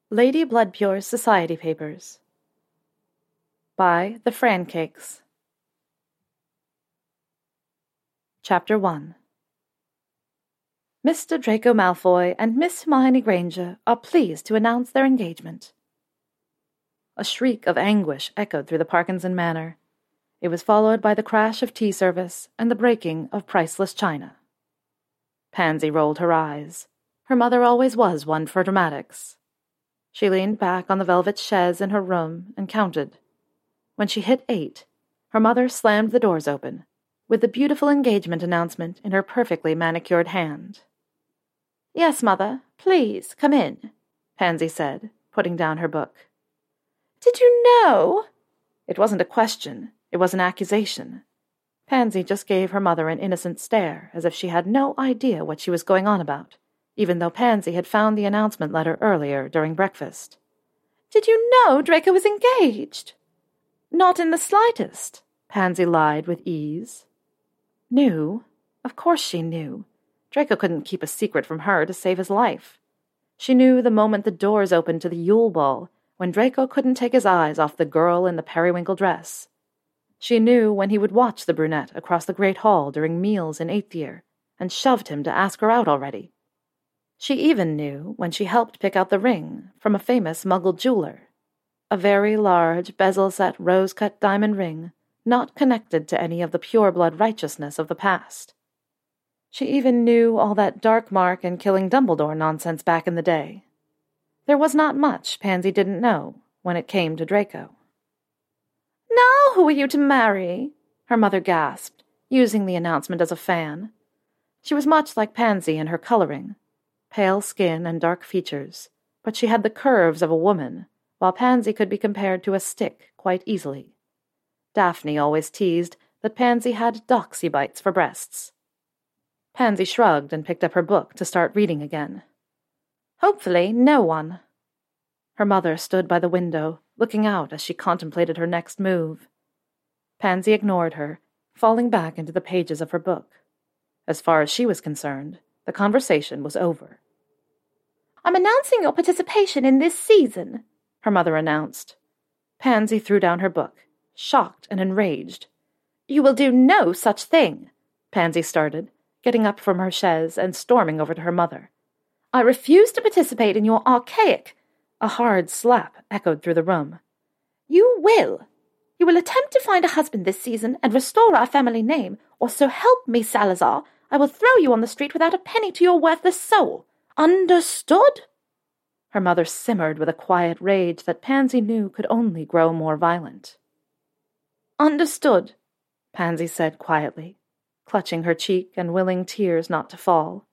Lady Bloodpure's Society Papers by the Francakes. Chapter 1. Mr. Draco Malfoy and Miss Hermione Granger are pleased to announce their engagement. A shriek of anguish echoed through the Parkinson Manor. It was followed by the crash of tea service and the breaking of priceless china. Pansy rolled her eyes. Her mother always was one for dramatics. She leaned back on the velvet chaise in her room and counted. When she hit 8, her mother slammed the doors open, with the beautiful engagement announcement in her perfectly manicured hand. "Yes, Mother, please, come in," Pansy said, putting down her book. "Did you know?" It wasn't a question, it was an accusation. Pansy just gave her mother an innocent stare, as if she had no idea what she was going on about, even though Pansy had found the announcement letter earlier during breakfast. "Did you know Draco was engaged?" "Not in the slightest," Pansy lied with ease. Knew? Of course she knew. Draco couldn't keep a secret from her to save his life. She knew the moment the doors opened to the Yule Ball, when Draco couldn't take his eyes off the girl in the periwinkle dress. She knew when he would watch the brunette across the Great Hall during meals in 8th year, and shoved him to ask her out already. She even knew when she helped pick out the ring from a famous Muggle jeweler. A very large, bezel-set rose-cut diamond ring, not connected to any of the pure-blood righteousness of the past. She even knew all that Dark Mark and killing Dumbledore nonsense back in the day. There was not much Pansy didn't know when it came to Draco. "Now who are you to marry?" her mother gasped, using the announcement as a fan. She was much like Pansy in her coloring, pale skin and dark features, but she had the curves of a woman, while Pansy could be compared to a stick quite easily. Daphne always teased that Pansy had doxy bites for breasts. Pansy shrugged and picked up her book to start reading again. "Hopefully, no one." Her mother stood by the window, looking out as she contemplated her next move. Pansy ignored her, falling back into the pages of her book. As far as she was concerned, the conversation was over. "I'm announcing your participation in this season," her mother announced. Pansy threw down her book, shocked and enraged. "You will do no such thing," Pansy started, getting up from her chaise and storming over to her mother. "I refuse to participate in your archaic—" A hard slap echoed through the room. "You will. You will attempt to find a husband this season and restore our family name, or so help me, Salazar, I will throw you on the street without a penny to your worthless soul. Understood?" Her mother simmered with a quiet rage that Pansy knew could only grow more violent. "Understood," Pansy said quietly, clutching her cheek and willing tears not to fall.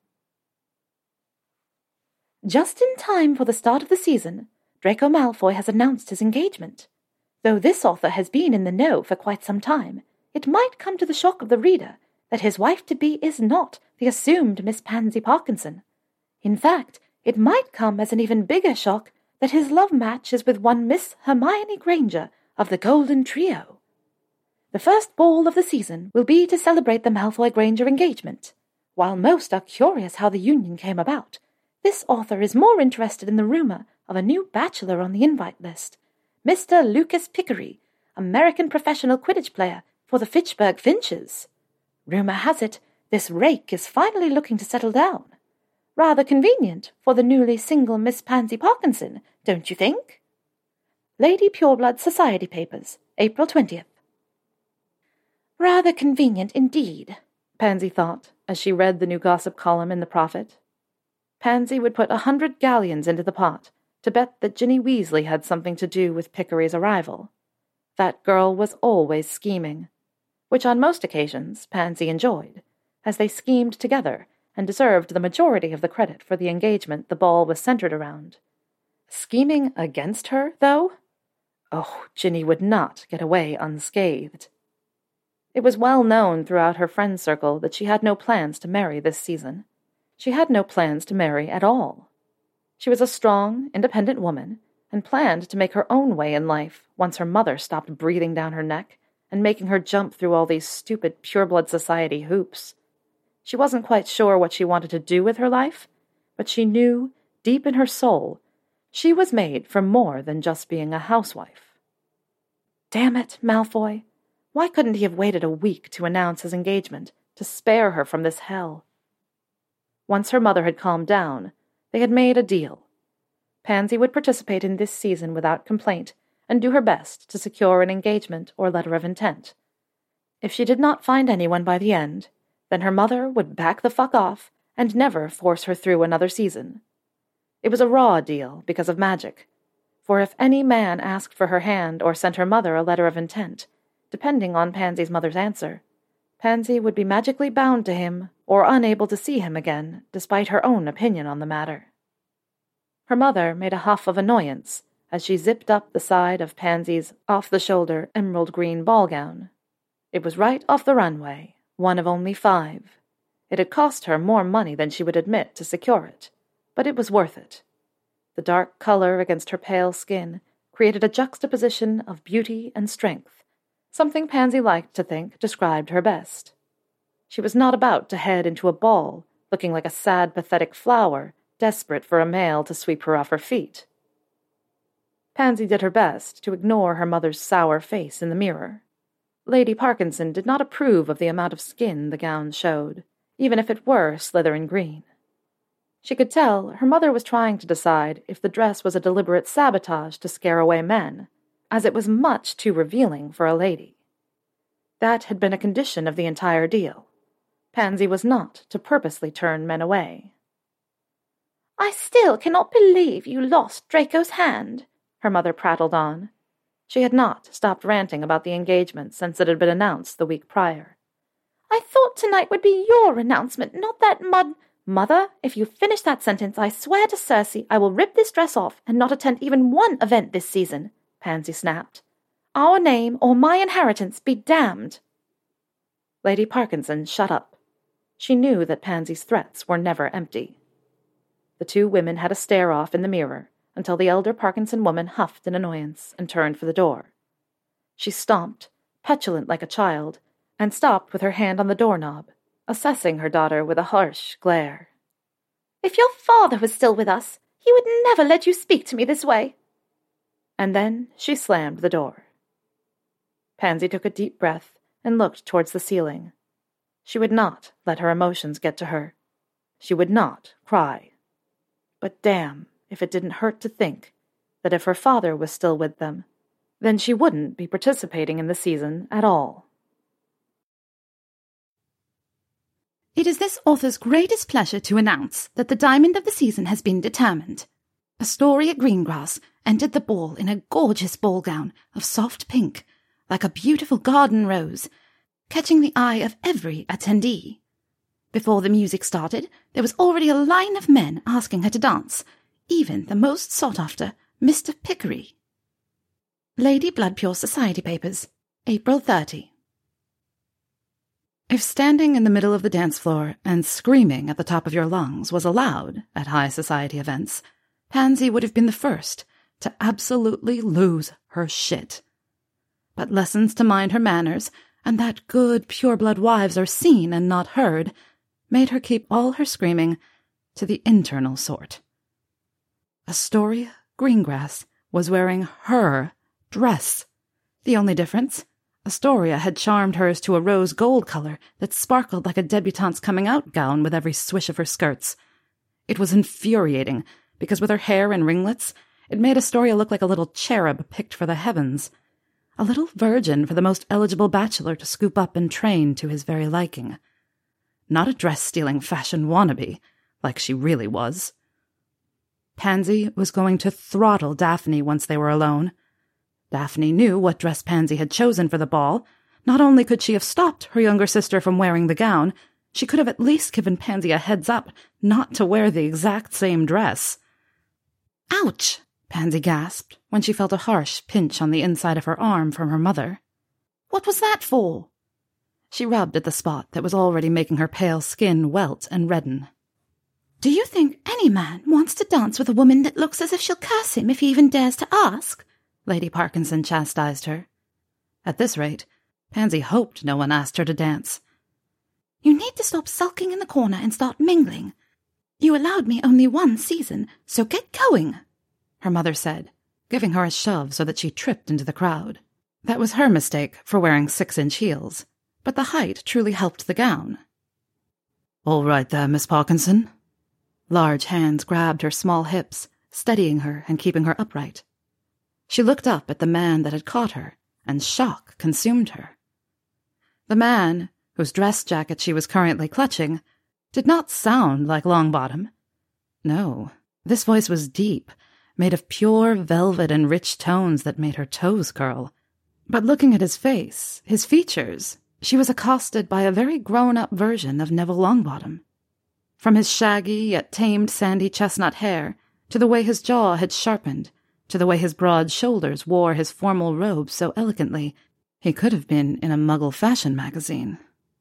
"Just in time for the start of the season, Draco Malfoy has announced his engagement. Though this author has been in the know for quite some time, it might come to the shock of the reader that his wife-to-be is not the assumed Miss Pansy Parkinson. In fact, it might come as an even bigger shock that his love match is with one Miss Hermione Granger of the Golden Trio. The first ball of the season will be to celebrate the Malfoy-Granger engagement. While most are curious how the union came about, this author is more interested in the rumor of a new bachelor on the invite list, Mr. Lucas Pickery, American professional Quidditch player for the Fitchburg Finches. Rumor has it this rake is finally looking to settle down. Rather convenient for the newly single Miss Pansy Parkinson, don't you think? Lady Pureblood Society Papers, April 20th. Rather convenient indeed, Pansy thought, as she read the new gossip column in the Prophet. Pansy would put 100 galleons into the pot to bet that Ginny Weasley had something to do with Pickery's arrival. That girl was always scheming, which on most occasions Pansy enjoyed, as they schemed together and deserved the majority of the credit for the engagement the ball was centered around. Scheming against her, though? Oh, Ginny would not get away unscathed. It was well known throughout her friend circle that she had no plans to marry this season. She had no plans to marry at all. She was a strong, independent woman, and planned to make her own way in life once her mother stopped breathing down her neck and making her jump through all these stupid pureblood society hoops. She wasn't quite sure what she wanted to do with her life, but she knew, deep in her soul, She was made for more than just being a housewife. Damn it, Malfoy. Why couldn't he have waited a week to announce his engagement, to spare her from this hell? Once her mother had calmed down, they had made a deal. Pansy would participate in this season without complaint and do her best to secure an engagement or letter of intent. If she did not find anyone by the end, then her mother would back the fuck off and never force her through another season. It was a raw deal because of magic, for if any man asked for her hand or sent her mother a letter of intent, depending on Pansy's mother's answer, Pansy would be magically bound to him or unable to see him again, despite her own opinion on the matter. Her mother made a huff of annoyance as she zipped up the side of Pansy's off-the-shoulder emerald green ball gown. It was right off the runway, one of only 5. It had cost her more money than she would admit to secure it, but it was worth it. The dark color against her pale skin created a juxtaposition of beauty and strength, something Pansy liked to think described her best. She was not about to head into a ball, looking like a sad, pathetic flower, desperate for a male to sweep her off her feet. Pansy did her best to ignore her mother's sour face in the mirror. Lady Parkinson did not approve of the amount of skin the gown showed, even if it were Slytherin green. She could tell her mother was trying to decide if the dress was a deliberate sabotage to scare away men, as it was much too revealing for a lady. That had been a condition of the entire deal. Pansy was not to purposely turn men away. "I still cannot believe you lost Draco's hand," her mother prattled on. She had not stopped ranting about the engagement since it had been announced the week prior. "I thought tonight would be your announcement, not that Mother, if you finish that sentence, I swear to Cersei I will rip this dress off and not attend even one event this season," Pansy snapped. "Our name or my inheritance be damned." Lady Parkinson shut up. She knew that Pansy's threats were never empty. The 2 women had a stare-off in the mirror until the elder Parkinson woman huffed in annoyance and turned for the door. She stomped, petulant like a child, and stopped with her hand on the doorknob, assessing her daughter with a harsh glare. "If your father was still with us, he would never let you speak to me this way." And then she slammed the door. Pansy took a deep breath and looked towards the ceiling. She would not let her emotions get to her. She would not cry. But damn if it didn't hurt to think that if her father was still with them, then she wouldn't be participating in the season at all. It is this author's greatest pleasure to announce that the diamond of the season has been determined. Astoria Greengrass entered the ball in a gorgeous ball gown of soft pink, like a beautiful garden rose, catching the eye of every attendee. Before the music started, there was already a line of men asking her to dance, even the most sought-after Mr. Pickery. Lady Bloodpure Society Papers, April 30. If standing in the middle of the dance floor and screaming at the top of your lungs was allowed at high society events, Pansy would have been the first to absolutely lose her shit. But lessons to mind her manners, and that good pure-blood wives are seen and not heard, made her keep all her screaming to the internal sort. Astoria Greengrass was wearing her dress. The only difference, Astoria had charmed hers to a rose gold color that sparkled like a debutante's coming-out gown with every swish of her skirts. It was infuriating, because with her hair and ringlets, it made Astoria look like a little cherub picked for the heavens. A little virgin for the most eligible bachelor to scoop up and train to his very liking. Not a dress-stealing fashion wannabe, like she really was. Pansy was going to throttle Daphne once they were alone. Daphne knew what dress Pansy had chosen for the ball. Not only could she have stopped her younger sister from wearing the gown, she could have at least given Pansy a heads-up not to wear the exact same dress. "Ouch!" Pansy gasped when she felt a harsh pinch on the inside of her arm from her mother. "What was that for?" She rubbed at the spot that was already making her pale skin welt and redden. "Do you think any man wants to dance with a woman that looks as if she'll curse him if he even dares to ask?" Lady Parkinson chastised her. At this rate, Pansy hoped no one asked her to dance. "You need to stop sulking in the corner and start mingling. You allowed me only 1 season, so get going." her mother said, giving her a shove so that she tripped into the crowd. That was her mistake for wearing 6-inch heels, but the height truly helped the gown. "All right there, Miss Parkinson." Large hands grabbed her small hips, steadying her and keeping her upright. She looked up at the man that had caught her, and shock consumed her. The man, whose dress jacket she was currently clutching, did not sound like Longbottom. No, this voice was deep, made of pure velvet and rich tones that made her toes curl. But looking at his face, his features, she was accosted by a very grown-up version of Neville Longbottom. From his shaggy yet tamed sandy chestnut hair, to the way his jaw had sharpened, to the way his broad shoulders wore his formal robe so elegantly, he could have been in a Muggle fashion magazine.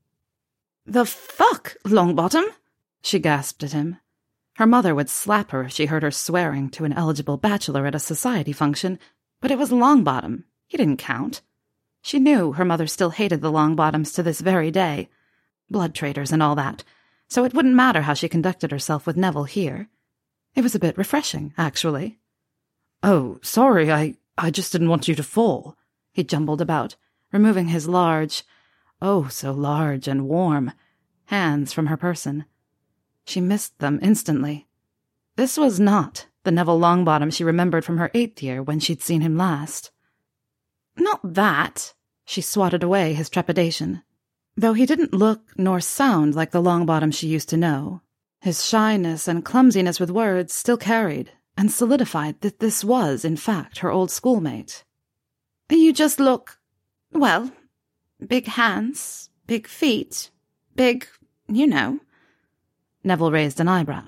"The fuck, Longbottom?" she gasped at him. Her mother would slap her if she heard her swearing to an eligible bachelor at a society function, but it was Longbottom. He didn't count. She knew her mother still hated the Longbottoms to this very day. Blood traitors and all that, so it wouldn't matter how she conducted herself with Neville here. It was a bit refreshing, actually. "Oh, sorry, I just didn't want you to fall," he jumbled about, removing his large, oh so large and warm, hands from her person. She missed them instantly. This was not the Neville Longbottom she remembered from her 8th year when she'd seen him last. "Not that," she swatted away his trepidation. Though he didn't look nor sound like the Longbottom she used to know, his shyness and clumsiness with words still carried and solidified that this was, in fact, her old schoolmate. "You just look, well, big hands, big feet, big, you know." Neville raised an eyebrow.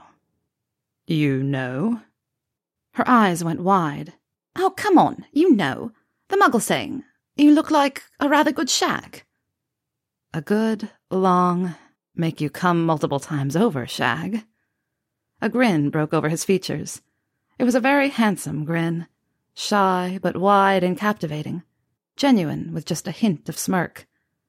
"You know?" Her eyes went wide. "Oh, come on, you know. The Muggle saying. You look like a rather good shag." "A good, long, make you come multiple times over shag." A grin broke over his features. It was a very handsome grin, shy but wide and captivating, genuine with just a hint of smirk.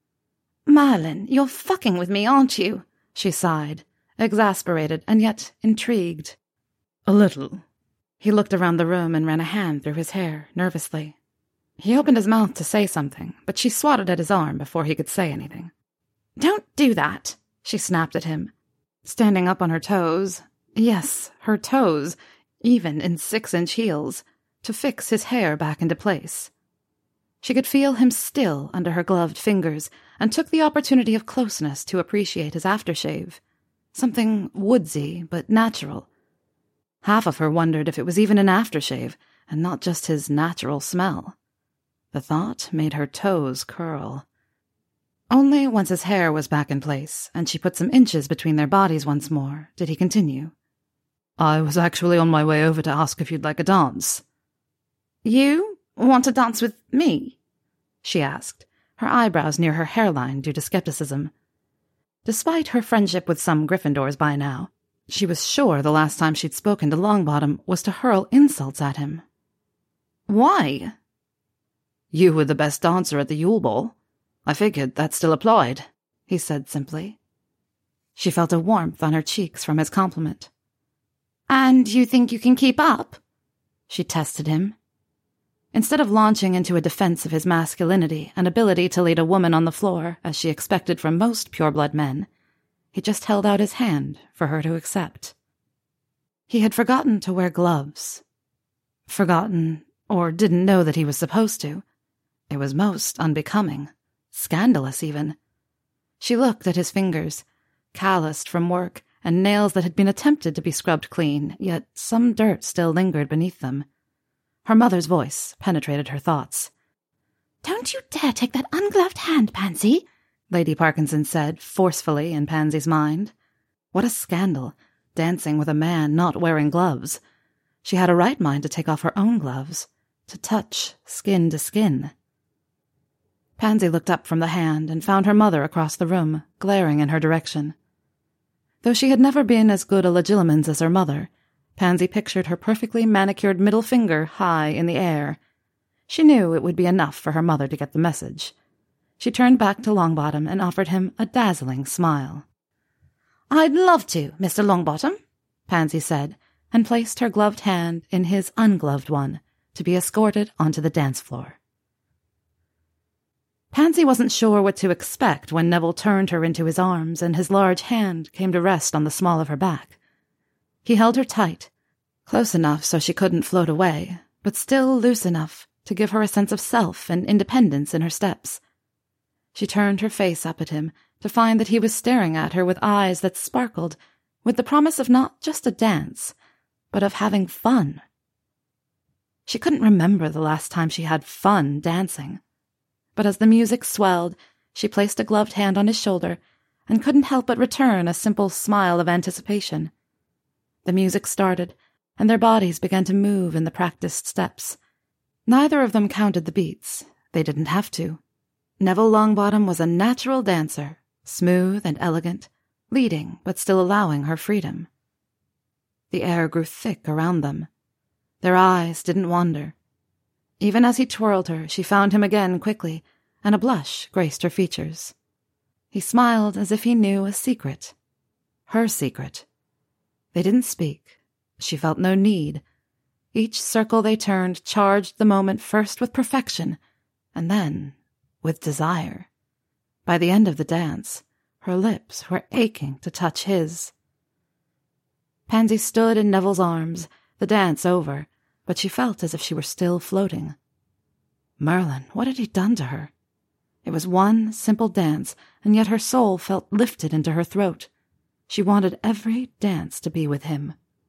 "Marlin, you're fucking with me, aren't you?" she sighed, exasperated and yet intrigued. "A little." He looked around the room and ran a hand through his hair, nervously. He opened his mouth to say something, but she swatted at his arm before he could say anything. "Don't do that," she snapped at him, standing up on her toes. Yes, her toes, even in 6-inch heels, to fix his hair back into place. She could feel him still under her gloved fingers, and took the opportunity of closeness to appreciate his aftershave. Something woodsy, but natural. Half of her wondered if it was even an aftershave, and not just his natural smell. The thought made her toes curl. Only once his hair was back in place, and she put some inches between their bodies once more, did he continue. "I was actually on my way over to ask if you'd like a dance." "You want to dance with me?" she asked, her eyebrows near her hairline due to skepticism. Despite her friendship with some Gryffindors by now, she was sure the last time she'd spoken to Longbottom was to hurl insults at him. "Why?" "You were the best dancer at the Yule Ball. I figured that still applied," he said simply. She felt a warmth on her cheeks from his compliment. "And you think you can keep up?" she tested him. Instead of launching into a defense of his masculinity and ability to lead a woman on the floor, as she expected from most pureblood men, he just held out his hand for her to accept. He had forgotten to wear gloves. Forgotten, or didn't know that he was supposed to. It was most unbecoming, scandalous even. She looked at his fingers, calloused from work, and nails that had been attempted to be scrubbed clean, yet some dirt still lingered beneath them. Her mother's voice penetrated her thoughts. "Don't you dare take that ungloved hand, Pansy," Lady Parkinson said forcefully in Pansy's mind. What a scandal, dancing with a man not wearing gloves. She had a right mind to take off her own gloves, to touch skin to skin. Pansy looked up from the hand and found her mother across the room, glaring in her direction. Though she had never been as good a legilimens as her mother, Pansy pictured her perfectly manicured middle finger high in the air. She knew it would be enough for her mother to get the message. She turned back to Longbottom and offered him a dazzling smile. "I'd love to, Mr. Longbottom," Pansy said, and placed her gloved hand in his ungloved one to be escorted onto the dance floor. Pansy wasn't sure what to expect when Neville turned her into his arms and his large hand came to rest on the small of her back. He held her tight, close enough so she couldn't float away, but still loose enough to give her a sense of self and independence in her steps. She turned her face up at him to find that he was staring at her with eyes that sparkled, with the promise of not just a dance, but of having fun. She couldn't remember the last time she had fun dancing. But as the music swelled, she placed a gloved hand on his shoulder and couldn't help but return a simple smile of anticipation. The music started, and their bodies began to move in the practiced steps. Neither of them counted the beats. They didn't have to. Neville Longbottom was a natural dancer, smooth and elegant, leading but still allowing her freedom. The air grew thick around them. Their eyes didn't wander. Even as he twirled her, she found him again quickly, and a blush graced her features. He smiled as if he knew a secret. Her secret. They didn't speak. She felt no need. Each circle they turned charged the moment first with perfection, and then with desire. By the end of the dance, her lips were aching to touch his. Pansy stood in Neville's arms, the dance over, but she felt as if she were still floating. Merlin, what had he done to her? It was one simple dance, and yet her soul felt lifted into her throat. She wanted every dance to be with him.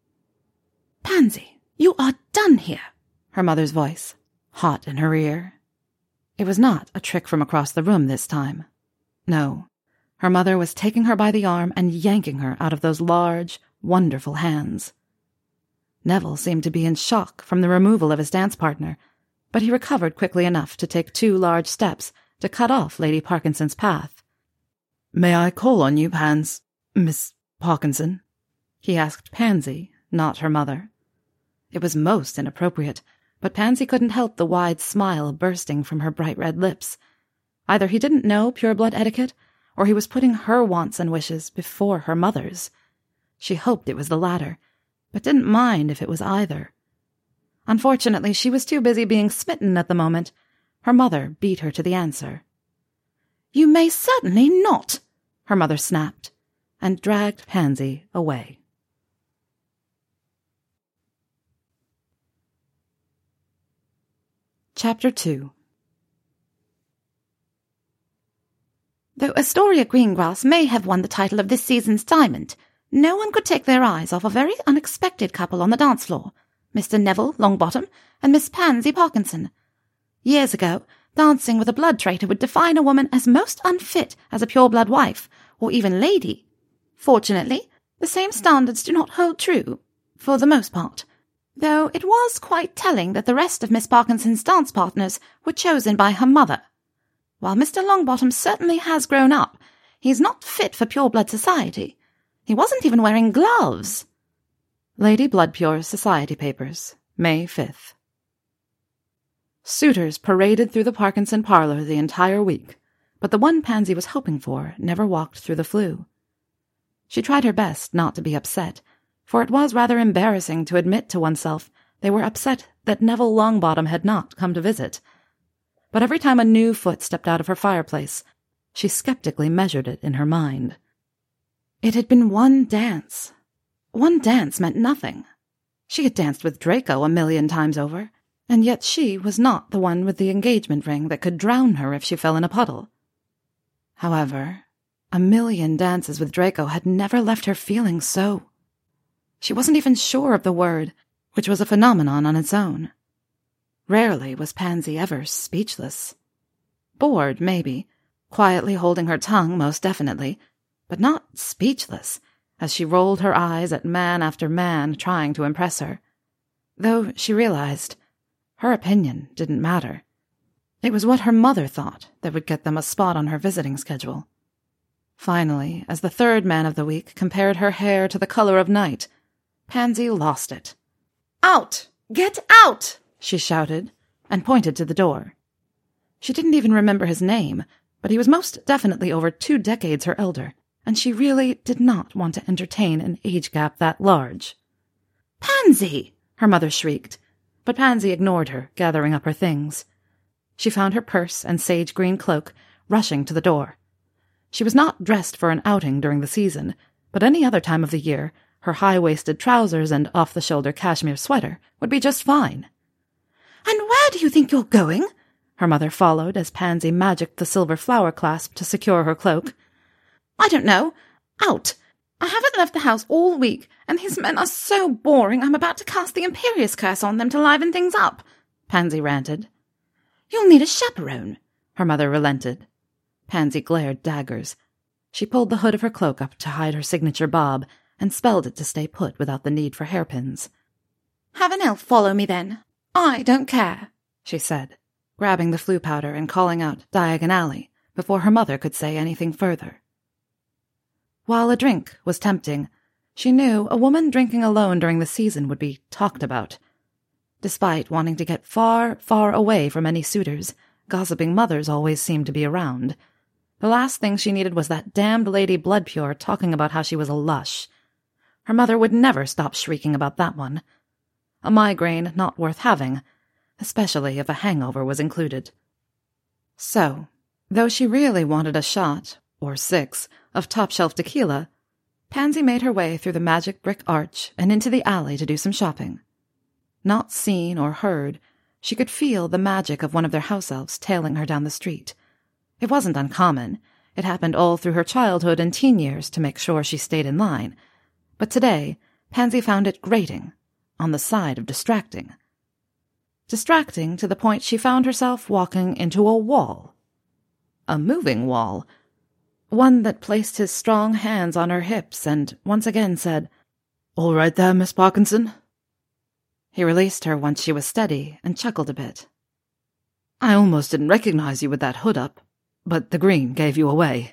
"Pansy, you are done here," her mother's voice, hot in her ear. It was not a trick from across the room this time. No, her mother was taking her by the arm and yanking her out of those large, wonderful hands. Neville seemed to be in shock from the removal of his dance partner, but he recovered quickly enough to take 2 large steps to cut off Lady Parkinson's path. "May I call on you, Miss Parkinson?" he asked Pansy, not her mother. It was most inappropriate, but Pansy couldn't help the wide smile bursting from her bright red lips. Either he didn't know pure-blood etiquette, or he was putting her wants and wishes before her mother's. She hoped it was the latter, but didn't mind if it was either. Unfortunately, she was too busy being smitten at the moment. Her mother beat her to the answer. "You may certainly not," her mother snapped, and dragged Pansy away. Chapter 2. Though Astoria Greengrass may have won the title of this season's Diamond, no one could take their eyes off a very unexpected couple on the dance floor, Mr. Neville Longbottom and Miss Pansy Parkinson. Years ago, dancing with a blood traitor would define a woman as most unfit as a pure-blood wife, or even lady. Fortunately, the same standards do not hold true, for the most part, though it was quite telling that the rest of Miss Parkinson's dance partners were chosen by her mother. While Mr. Longbottom certainly has grown up, he's not fit for pure-blood society. He wasn't even wearing gloves. Lady Bloodpure's Society Papers, May 5th. Suitors paraded through the Parkinson parlor the entire week, but the one Pansy was hoping for never walked through the flue. She tried her best not to be upset, for it was rather embarrassing to admit to oneself they were upset that Neville Longbottom had not come to visit. But every time a new foot stepped out of her fireplace, she skeptically measured it in her mind. It had been one dance. One dance meant nothing. She had danced with Draco 1,000,000 times over, and yet she was not the one with the engagement ring that could drown her if she fell in a puddle. However, 1,000,000 dances with Draco had never left her feeling so. She wasn't even sure of the word, which was a phenomenon on its own. Rarely was Pansy ever speechless. Bored, maybe, quietly holding her tongue most definitely, but not speechless, as she rolled her eyes at man after man trying to impress her. Though she realized her opinion didn't matter. It was what her mother thought that would get them a spot on her visiting schedule. Finally, as the third man of the week compared her hair to the color of night, Pansy lost it. "Out! Get out!" she shouted, and pointed to the door. She didn't even remember his name, but he was most definitely over 2 decades her elder, and she really did not want to entertain an age gap that large. "Pansy!" her mother shrieked, but Pansy ignored her, gathering up her things. She found her purse and sage green cloak, rushing to the door. She was not dressed for an outing during the season, but any other time of the year, her high-waisted trousers and off-the-shoulder cashmere sweater would be just fine. "And where do you think you're going?" her mother followed as Pansy magicked the silver flower clasp to secure her cloak. "I don't know. Out. I haven't left the house all week, and these men are so boring I'm about to cast the Imperious Curse on them to liven things up," Pansy ranted. "You'll need a chaperone," her mother relented. Pansy glared daggers. She pulled the hood of her cloak up to hide her signature bob and spelled it to stay put without the need for hairpins. "Have an elf follow me, then. I don't care," she said, grabbing the flue powder and calling out Diagon Alley before her mother could say anything further. While a drink was tempting, she knew a woman drinking alone during the season would be talked about. Despite wanting to get far, far away from any suitors, gossiping mothers always seemed to be around. The last thing she needed was that damned Lady Bloodpure talking about how she was a lush. Her mother would never stop shrieking about that one. A migraine not worth having, especially if a hangover was included. So, though she really wanted a shot, or 6, of top-shelf tequila, Pansy made her way through the magic brick arch and into the alley to do some shopping. Not seen or heard, she could feel the magic of one of their house elves tailing her down the street. It wasn't uncommon. It happened all through her childhood and teen years to make sure she stayed in line. But today, Pansy found it grating, on the side of distracting. Distracting to the point she found herself walking into a wall. A moving wall. One that placed his strong hands on her hips and once again said, "All right there, Miss Parkinson?" He released her once she was steady and chuckled a bit. "I almost didn't recognize you with that hood up, but the green gave you away."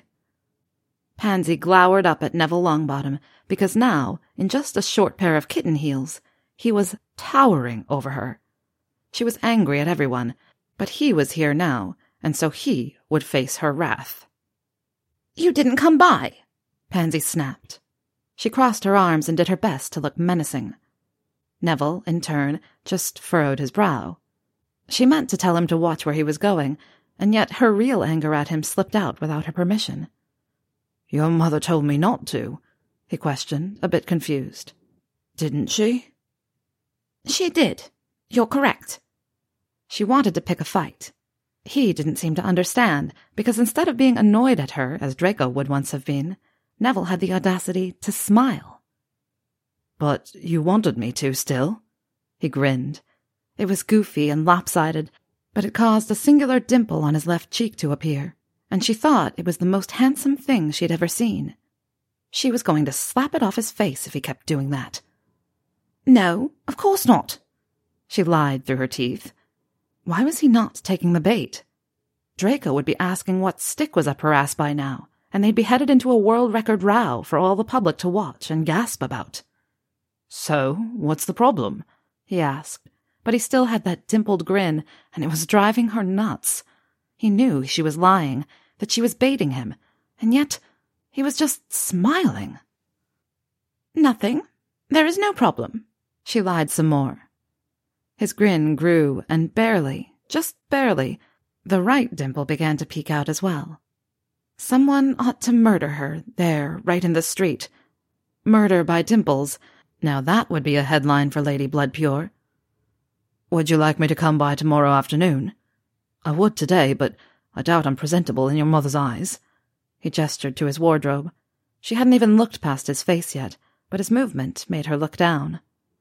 Pansy glowered up at Neville Longbottom because now, in just a short pair of kitten heels, he was towering over her. She was angry at everyone, but he was here now, and so he would face her wrath. "You didn't come by," Pansy snapped. She crossed her arms and did her best to look menacing. Neville, in turn, just furrowed his brow. She meant to tell him to watch where he was going, and yet her real anger at him slipped out without her permission. "Your mother told me not to," he questioned, a bit confused. "Didn't she?" "She did. You're correct." She wanted to pick a fight. He didn't seem to understand, because instead of being annoyed at her, as Draco would once have been, Neville had the audacity to smile. "But you wanted me to still?" He grinned. It was goofy and lopsided, but it caused a singular dimple on his left cheek to appear, and she thought it was the most handsome thing she'd ever seen. She was going to slap it off his face if he kept doing that. "No, of course not," she lied through her teeth. Why was he not taking the bait? Draco would be asking what stick was up her ass by now, and they'd be headed into a world record row for all the public to watch and gasp about. "So, what's the problem?" he asked, but he still had that dimpled grin, and it was driving her nuts. He knew she was lying, that she was baiting him, and yet he was just smiling. "Nothing. There is no problem," she lied some more. His grin grew, and barely, just barely, the right dimple began to peek out as well. Someone ought to murder her, there, right in the street. Murder by dimples. Now that would be a headline for Lady Bloodpure. "Would you like me to come by tomorrow afternoon?" "I would today, but I doubt I'm presentable in your mother's eyes." He gestured to his wardrobe. She hadn't even looked past his face yet, but his movement made her look down.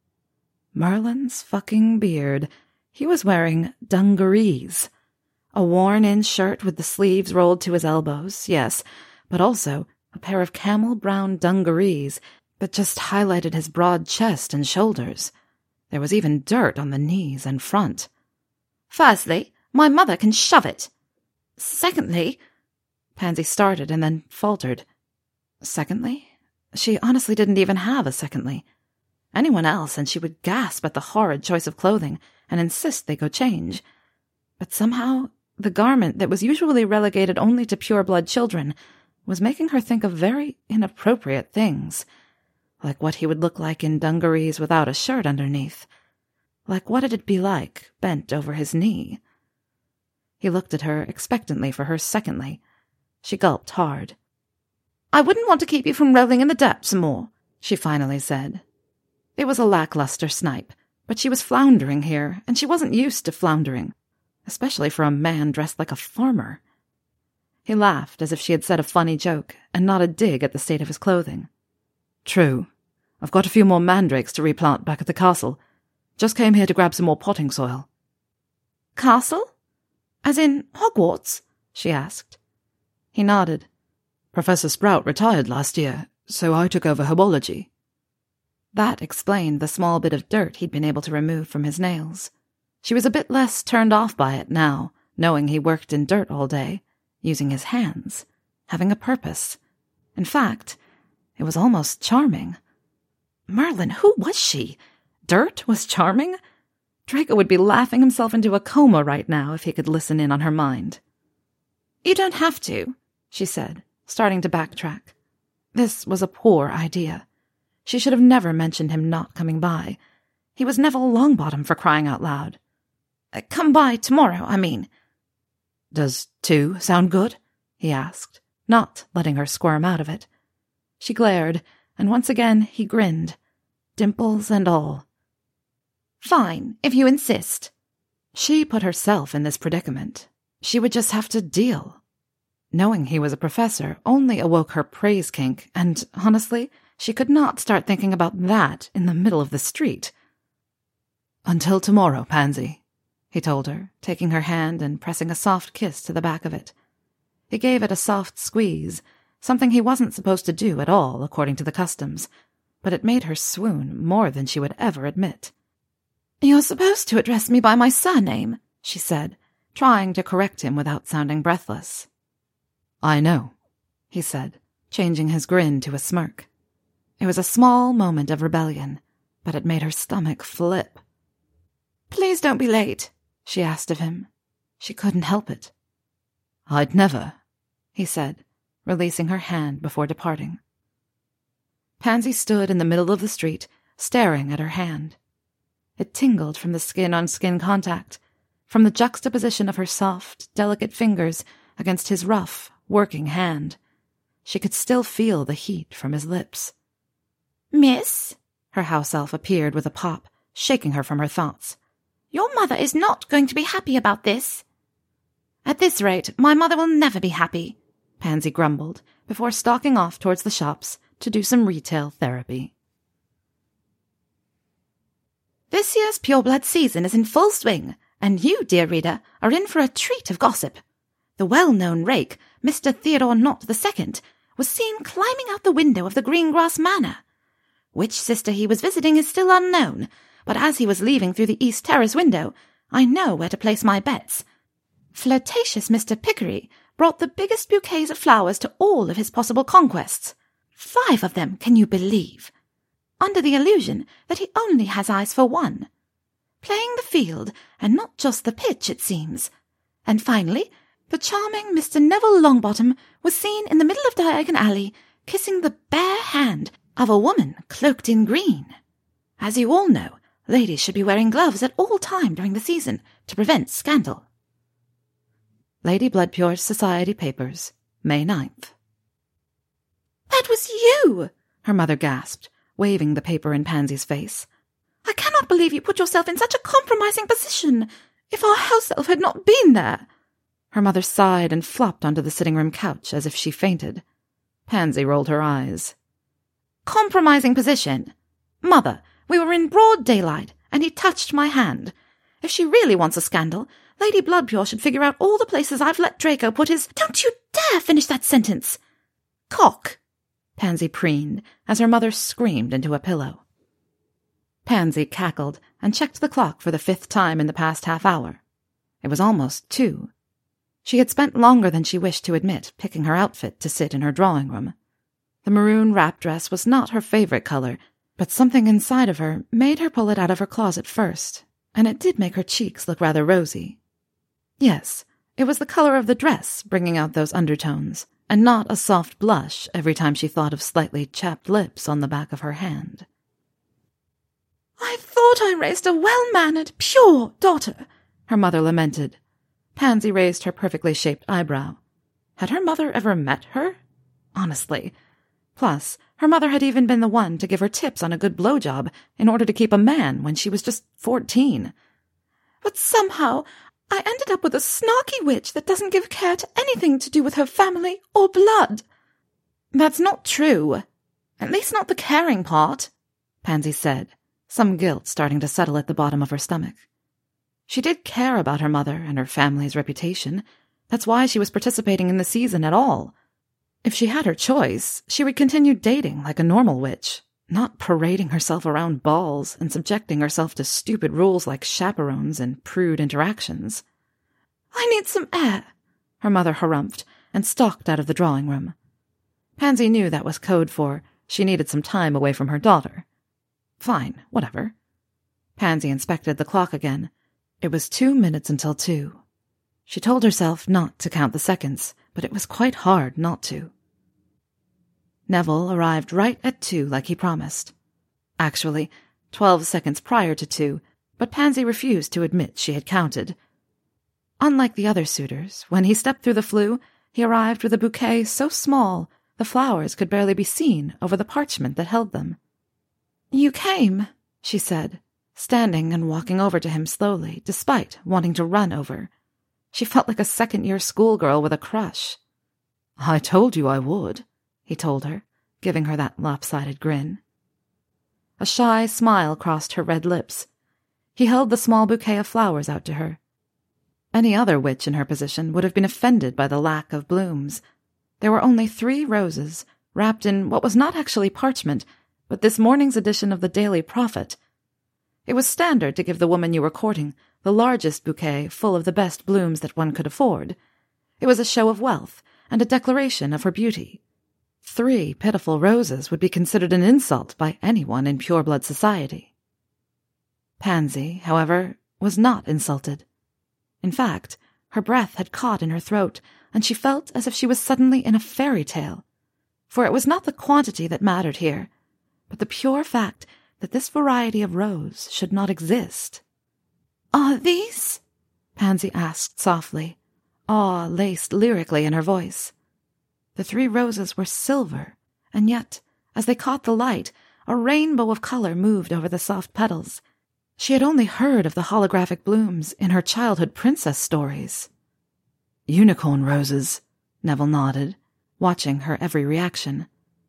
Merlin's fucking beard. He was wearing dungarees. A worn-in shirt with the sleeves rolled to his elbows, yes, but also a pair of camel-brown dungarees that just highlighted his broad chest and shoulders. There was even dirt on the knees and front. "Firstly, my mother can shove it. Secondly—" Pansy started and then faltered. Secondly? She honestly didn't even have a secondly. Anyone else, and she would gasp at the horrid choice of clothing and insist they go change. But somehow, the garment that was usually relegated only to pure-blood children was making her think of very inappropriate things, like what he would look like in dungarees without a shirt underneath. Like what it'd be like, bent over his knee. He looked at her expectantly for her secondly. She gulped hard. "I wouldn't want to keep you from rolling in the depths more," she finally said. It was a lackluster snipe, but she was floundering here, and she wasn't used to floundering, especially for a man dressed like a farmer. He laughed as if she had said a funny joke, and not a dig at the state of his clothing. "True. I've got a few more mandrakes to replant back at the castle. Just came here to grab some more potting soil." "Castle? As in Hogwarts?" she asked. He nodded. "Professor Sprout retired last year, so I took over herbology." That explained the small bit of dirt he'd been able to remove from his nails. She was a bit less turned off by it now, knowing he worked in dirt all day, using his hands, having a purpose. In fact, it was almost charming. Merlin, who was she? Dirt was charming? Draco would be laughing himself into a coma right now if he could listen in on her mind. "You don't have to," she said, starting to backtrack. This was a poor idea. She should have never mentioned him not coming by. He was Neville Longbottom, for crying out loud. "Come by tomorrow, I mean." "Does 2 sound good?" he asked, not letting her squirm out of it. She glared, and once again he grinned, dimples and all. "Fine, if you insist." She put herself in this predicament. She would just have to deal. Knowing he was a professor only awoke her praise kink, and, honestly, she could not start thinking about that in the middle of the street. "Until tomorrow, Pansy," he told her, taking her hand and pressing a soft kiss to the back of it. He gave it a soft squeeze, something he wasn't supposed to do at all, according to the customs, but it made her swoon more than she would ever admit. "You're supposed to address me by my surname," she said, trying to correct him without sounding breathless. "I know," he said, changing his grin to a smirk. It was a small moment of rebellion, but it made her stomach flip. "Please don't be late," she asked of him. She couldn't help it. "I'd never," he said, releasing her hand before departing. Pansy stood in the middle of the street, staring at her hand. It tingled from the skin-on-skin contact, from the juxtaposition of her soft, delicate fingers against his rough, working hand. She could still feel the heat from his lips. "Miss," her house elf appeared with a pop, shaking her from her thoughts. "Your mother is not going to be happy about this." "At this rate, my mother will never be happy," Pansy grumbled, before stalking off towards the shops to do some retail therapy. This year's pureblood season is in full swing, and you, dear reader, are in for a treat of gossip. The well-known rake, Mr. Theodore Knott II, was seen climbing out the window of the Greengrass Manor. Which sister he was visiting is still unknown, but as he was leaving through the East Terrace window, I know where to place my bets. Flirtatious Mr. Pickery brought the biggest bouquets of flowers to all of his possible conquests. 5 of them, can you believe? Under the illusion that he only has eyes for one. Playing the field, and not just the pitch, it seems. And finally, the charming Mr. Neville Longbottom was seen in the middle of Diagon Alley, kissing the bare hand of a woman cloaked in green. As you all know, ladies should be wearing gloves at all time during the season to prevent scandal. Lady Bloodpure's Society Papers, May 9th. "That was you!" her mother gasped, waving the paper in Pansy's face. "I cannot believe you put yourself in such a compromising position. If our house elf had not been there—" Her mother sighed and flopped onto the sitting-room couch as if she fainted. Pansy rolled her eyes. "Compromising position? Mother, we were in broad daylight, and he touched my hand. If she really wants a scandal, Lady Bloodpure should figure out all the places I've let Draco put his— Don't you dare finish that sentence! Cock!" Pansy preened as her mother screamed into a pillow. Pansy cackled and checked the clock for the 5th time in the past half hour. It was almost 2. She had spent longer than she wished to admit picking her outfit to sit in her drawing room. The maroon wrap dress was not her favorite color, but something inside of her made her pull it out of her closet first, and it did make her cheeks look rather rosy. Yes, it was the color of the dress bringing out those undertones, and not a soft blush every time she thought of slightly chapped lips on the back of her hand. "I thought I raised a well-mannered, pure daughter," her mother lamented. Pansy raised her perfectly shaped eyebrow. Had her mother ever met her? Honestly. Plus, her mother had even been the one to give her tips on a good blowjob in order to keep a man when she was just 14. "But somehow I ended up with a snarky witch that doesn't give care to anything to do with her family or blood." "That's not true. At least not the caring part," Pansy said, some guilt starting to settle at the bottom of her stomach. She did care about her mother and her family's reputation. That's why she was participating in the season at all. If she had her choice, she would continue dating like a normal witch, not parading herself around balls and subjecting herself to stupid rules like chaperones and prude interactions. "I need some air," her mother harumphed and stalked out of the drawing room. Pansy knew that was code for she needed some time away from her daughter. Fine, whatever. Pansy inspected the clock again. It was 2 minutes until 2. She told herself not to count the seconds, but it was quite hard not to. Neville arrived right at 2 like he promised. Actually, 12 seconds prior to 2, but Pansy refused to admit she had counted. Unlike the other suitors, when he stepped through the flue, he arrived with a bouquet so small the flowers could barely be seen over the parchment that held them. "You came," she said, standing and walking over to him slowly, despite wanting to run over. She felt like a second-year schoolgirl with a crush. "I told you I would," he told her, giving her that lopsided grin. A shy smile crossed her red lips. He held the small bouquet of flowers out to her. Any other witch in her position would have been offended by the lack of blooms. There were only 3 roses, wrapped in what was not actually parchment, but this morning's edition of the Daily Prophet. It was standard to give the woman you were courting the largest bouquet full of the best blooms that one could afford. It was a show of wealth and a declaration of her beauty. 3 pitiful roses would be considered an insult by anyone in pure-blood society. Pansy, however, was not insulted. In fact, her breath had caught in her throat, and she felt as if she was suddenly in a fairy tale. For it was not the quantity that mattered here, but the pure fact that this variety of rose should not exist. "Are these?" Pansy asked softly, awe laced lyrically in her voice. The 3 roses were silver, and yet, as they caught the light, a rainbow of color moved over the soft petals. She had only heard of the holographic blooms in her childhood princess stories. "Unicorn roses," Neville nodded, watching her every reaction.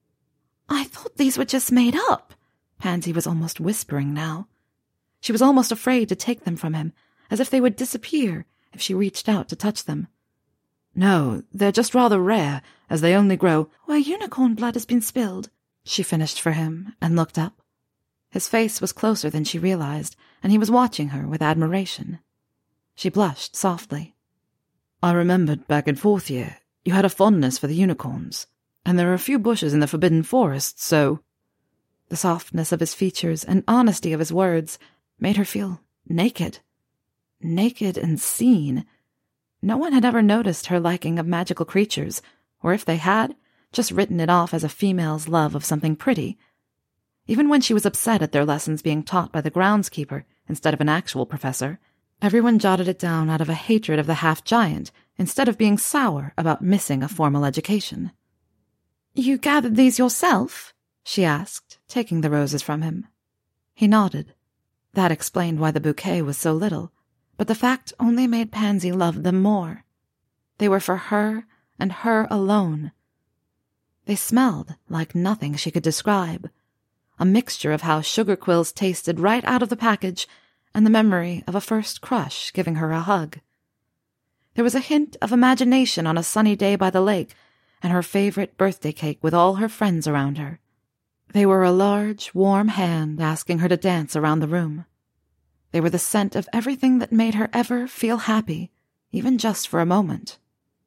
"I thought these were just made up," Pansy was almost whispering now. She was almost afraid to take them from him, as if they would disappear if she reached out to touch them. "No, they're just rather rare, as they only grow where unicorn blood has been spilled," she finished for him and looked up. His face was closer than she realized, and he was watching her with admiration. She blushed softly. "I remembered back in 4th year, you had a fondness for the unicorns, and there are a few bushes in the Forbidden Forest, so—" The softness of his features and honesty of his words made her feel naked. Naked and seen. No one had ever noticed her liking of magical creatures, or if they had, just written it off as a female's love of something pretty. Even when she was upset at their lessons being taught by the groundskeeper instead of an actual professor, everyone jotted it down out of a hatred of the half-giant instead of being sour about missing a formal education. "You gathered these yourself?" she asked, taking the roses from him. He nodded. That explained why the bouquet was so little, but the fact only made Pansy love them more. They were for her and her alone. They smelled like nothing she could describe, a mixture of how sugar quills tasted right out of the package and the memory of a first crush giving her a hug. There was a hint of imagination on a sunny day by the lake and her favorite birthday cake with all her friends around her. They were a large, warm hand asking her to dance around the room. They were the scent of everything that made her ever feel happy, even just for a moment.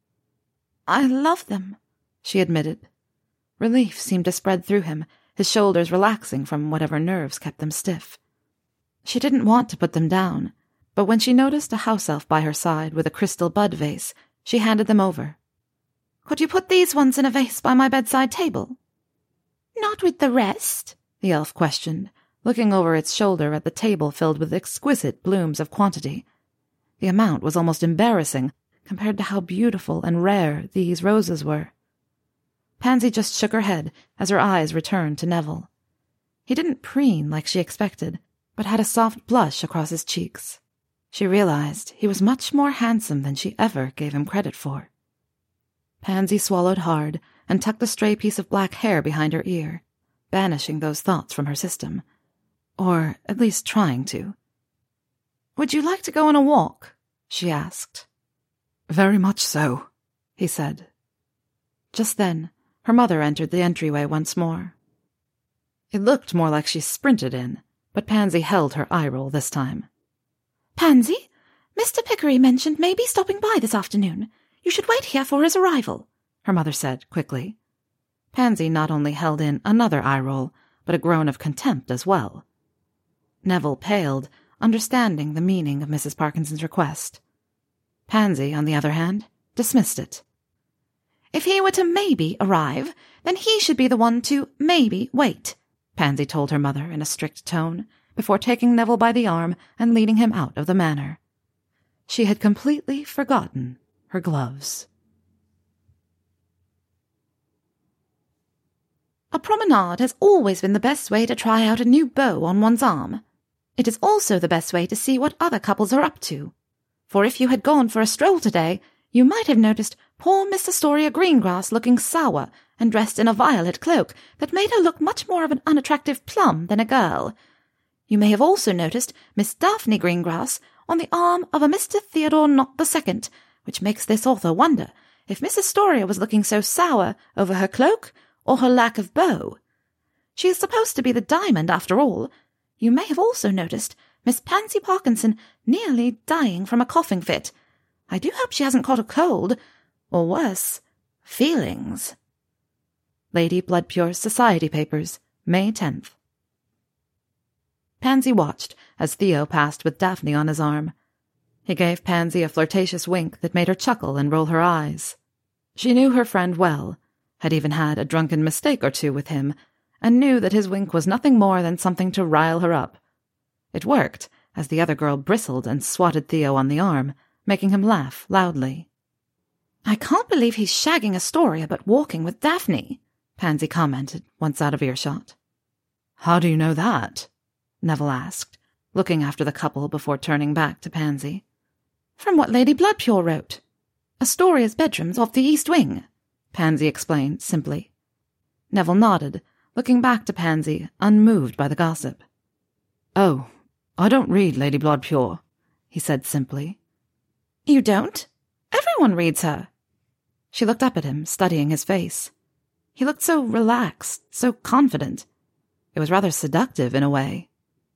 "I love them," she admitted. Relief seemed to spread through him, his shoulders relaxing from whatever nerves kept them stiff. She didn't want to put them down, but when she noticed a house elf by her side with a crystal bud vase, she handed them over. Could you put these ones in a vase by my bedside table?" "Not with the rest?" the elf questioned, looking over its shoulder at the table filled with exquisite blooms of quantity. The amount was almost embarrassing compared to how beautiful and rare these roses were. Pansy just shook her head as her eyes returned to Neville. He didn't preen like she expected, but had a soft blush across his cheeks. She realized he was much more handsome than she ever gave him credit for. Pansy swallowed hard and tucked a stray piece of black hair behind her ear, banishing those thoughts from her system. Or at least trying to. "Would you like to go on a walk?" she asked. "Very much so," he said. Just then, her mother entered the entryway once more. It looked more like she sprinted in, but Pansy held her eye roll this time. "Pansy, Mr. Pickery mentioned maybe stopping by this afternoon. You should wait here for his arrival," her mother said quickly. Pansy not only held in another eye roll, but a groan of contempt as well. Neville paled, understanding the meaning of Mrs. Parkinson's request. Pansy, on the other hand, dismissed it. "If he were to maybe arrive, then he should be the one to maybe wait," Pansy told her mother in a strict tone, before taking Neville by the arm and leading him out of the manor. She had completely forgotten her gloves. A promenade has always been the best way to try out a new bow on one's arm. It is also the best way to see what other couples are up to. For if you had gone for a stroll today, you might have noticed poor Miss Astoria Greengrass looking sour and dressed in a violet cloak that made her look much more of an unattractive plum than a girl. You may have also noticed Miss Daphne Greengrass on the arm of a Mr. Theodore Knott II, which makes this author wonder if Miss Astoria was looking so sour over her cloak or her lack of bow. She is supposed to be the diamond, after all. You may have also noticed Miss Pansy Parkinson nearly dying from a coughing fit. I do hope she hasn't caught a cold, or worse, feelings. Lady Bloodpure's Society Papers, May 10th. Pansy watched as Theo passed with Daphne on his arm. He gave Pansy a flirtatious wink that made her chuckle and roll her eyes. She knew her friend well, had even had a drunken mistake or two with him, and knew that his wink was nothing more than something to rile her up. It worked, as the other girl bristled and swatted Theo on the arm, making him laugh loudly. "I can't believe he's shagging Astoria but walking with Daphne," Pansy commented, once out of earshot. "How do you know that?" Neville asked, looking after the couple before turning back to Pansy. "From what Lady Bloodpure wrote. Astoria's bedroom's off the east wing," Pansy explained simply. Neville nodded, looking back to Pansy, unmoved by the gossip. "Oh, I don't read Lady Bloodpure," he said simply. "You don't? Everyone reads her." She looked up at him, studying his face. He looked so relaxed, so confident. It was rather seductive in a way.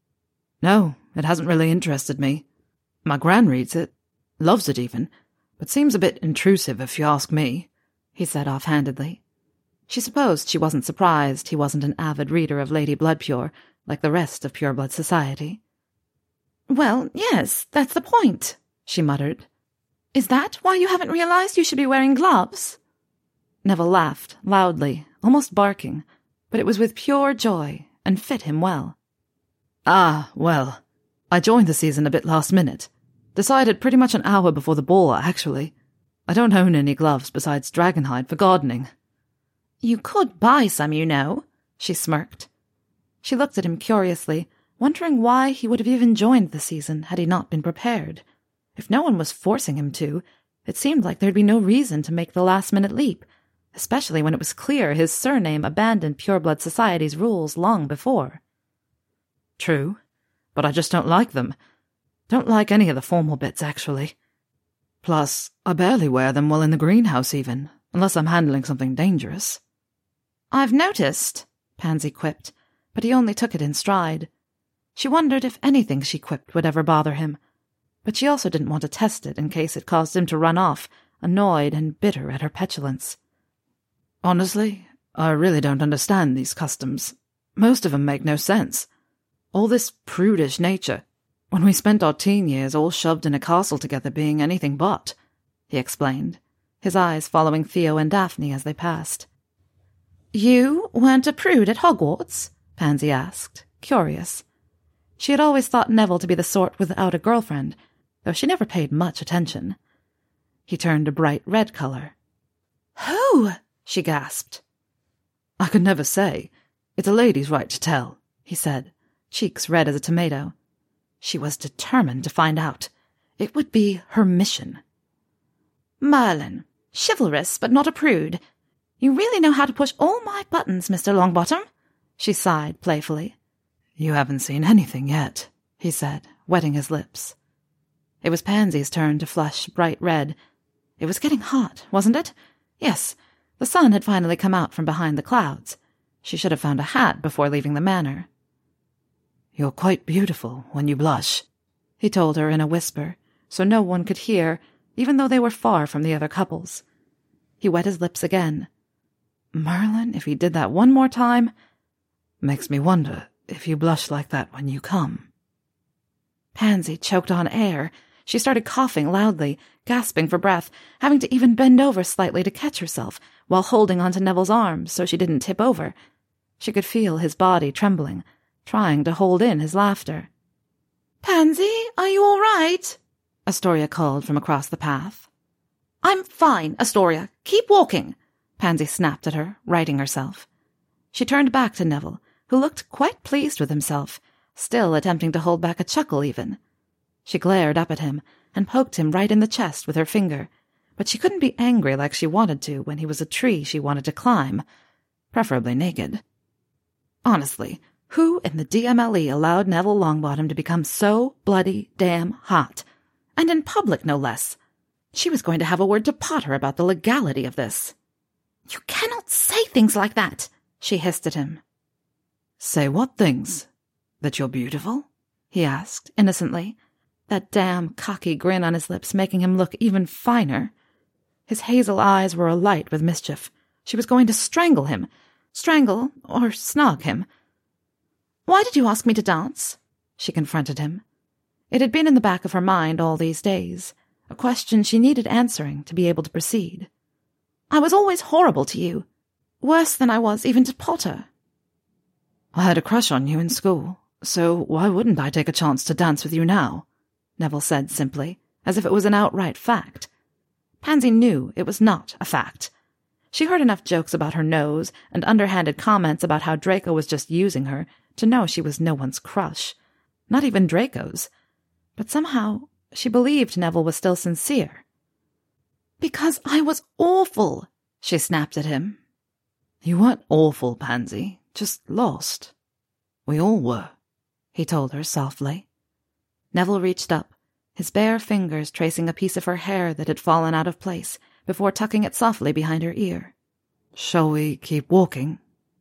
"No, it hasn't really interested me. My gran reads it, loves it even, but seems a bit intrusive if you ask me," he said offhandedly. She supposed she wasn't surprised he wasn't an avid reader of Lady Bloodpure, like the rest of Pureblood Society. "Well, yes, that's the point," she muttered. "Is that why you haven't realized you should be wearing gloves?" Neville laughed, loudly, almost barking, but it was with pure joy, and fit him well. "Ah, well, I joined the season a bit last minute. Decided pretty much an hour before the ball, actually. I don't own any gloves besides dragonhide for gardening." "You could buy some, you know," she smirked. She looked at him curiously, wondering why he would have even joined the season had he not been prepared. If no one was forcing him to, it seemed like there'd be no reason to make the last-minute leap, especially when it was clear his surname abandoned Pureblood Society's rules long before. "True, but I just don't like them. Don't like any of the formal bits, actually. Plus, I barely wear them while in the greenhouse even, unless I'm handling something dangerous." "I've noticed," Pansy quipped, but he only took it in stride. She wondered if anything she quipped would ever bother him, but she also didn't want to test it in case it caused him to run off, annoyed and bitter at her petulance. "Honestly, I really don't understand these customs. Most of them make no sense. All this prudish nature, when we spent our teen years all shoved in a castle together being anything but," he explained, his eyes following Theo and Daphne as they passed. "You weren't a prude at Hogwarts?" Pansy asked, curious. She had always thought Neville to be the sort without a girlfriend, though she never paid much attention. He turned a bright red color. "Who?" she gasped. "I could never say. It's a lady's right to tell," he said, cheeks red as a tomato. She was determined to find out. It would be her mission. "Merlin, chivalrous but not a prude. You really know how to push all my buttons, Mr. Longbottom," she sighed playfully. "You haven't seen anything yet," he said, wetting his lips. It was Pansy's turn to flush bright red. It was getting hot, wasn't it? Yes, the sun had finally come out from behind the clouds. She should have found a hat before leaving the manor. "You're quite beautiful when you blush," he told her in a whisper, so no one could hear, even though they were far from the other couples. He wet his lips again. Merlin, if he did that one more time, makes me wonder if you blush like that when you come. Pansy choked on air. She started coughing loudly, gasping for breath, having to even bend over slightly to catch herself while holding onto Neville's arms so she didn't tip over. She could feel his body trembling, trying to hold in his laughter. "Pansy, are you all right?" Astoria called from across the path. "I'm fine, Astoria. Keep walking," Pansy snapped at her, righting herself. She turned back to Neville, who looked quite pleased with himself, still attempting to hold back a chuckle even. She glared up at him and poked him right in the chest with her finger, but she couldn't be angry like she wanted to when he was a tree she wanted to climb, preferably naked. Honestly, who in the DMLE allowed Neville Longbottom to become so bloody damn hot? And in public, no less. She was going to have a word to Potter about the legality of this. "You cannot say things like that," she hissed at him. "Say what things? That you're beautiful?" he asked, innocently, that damn cocky grin on his lips making him look even finer. His hazel eyes were alight with mischief. She was going to strangle him. Strangle or snog him. "Why did you ask me to dance?" she confronted him. It had been in the back of her mind all these days, a question she needed answering to be able to proceed. "I was always horrible to you. Worse than I was even to Potter." "I had a crush on you in school, so why wouldn't I take a chance to dance with you now?" Neville said simply, as if it was an outright fact. Pansy knew it was not a fact. She heard enough jokes about her nose and underhanded comments about how Draco was just using her to know she was no one's crush. Not even Draco's. But somehow she believed Neville was still sincere. "Because I was awful," she snapped at him. "You weren't awful, Pansy, just lost. We all were," he told her softly. Neville reached up, his bare fingers tracing a piece of her hair that had fallen out of place before tucking it softly behind her ear. "Shall we keep walking?"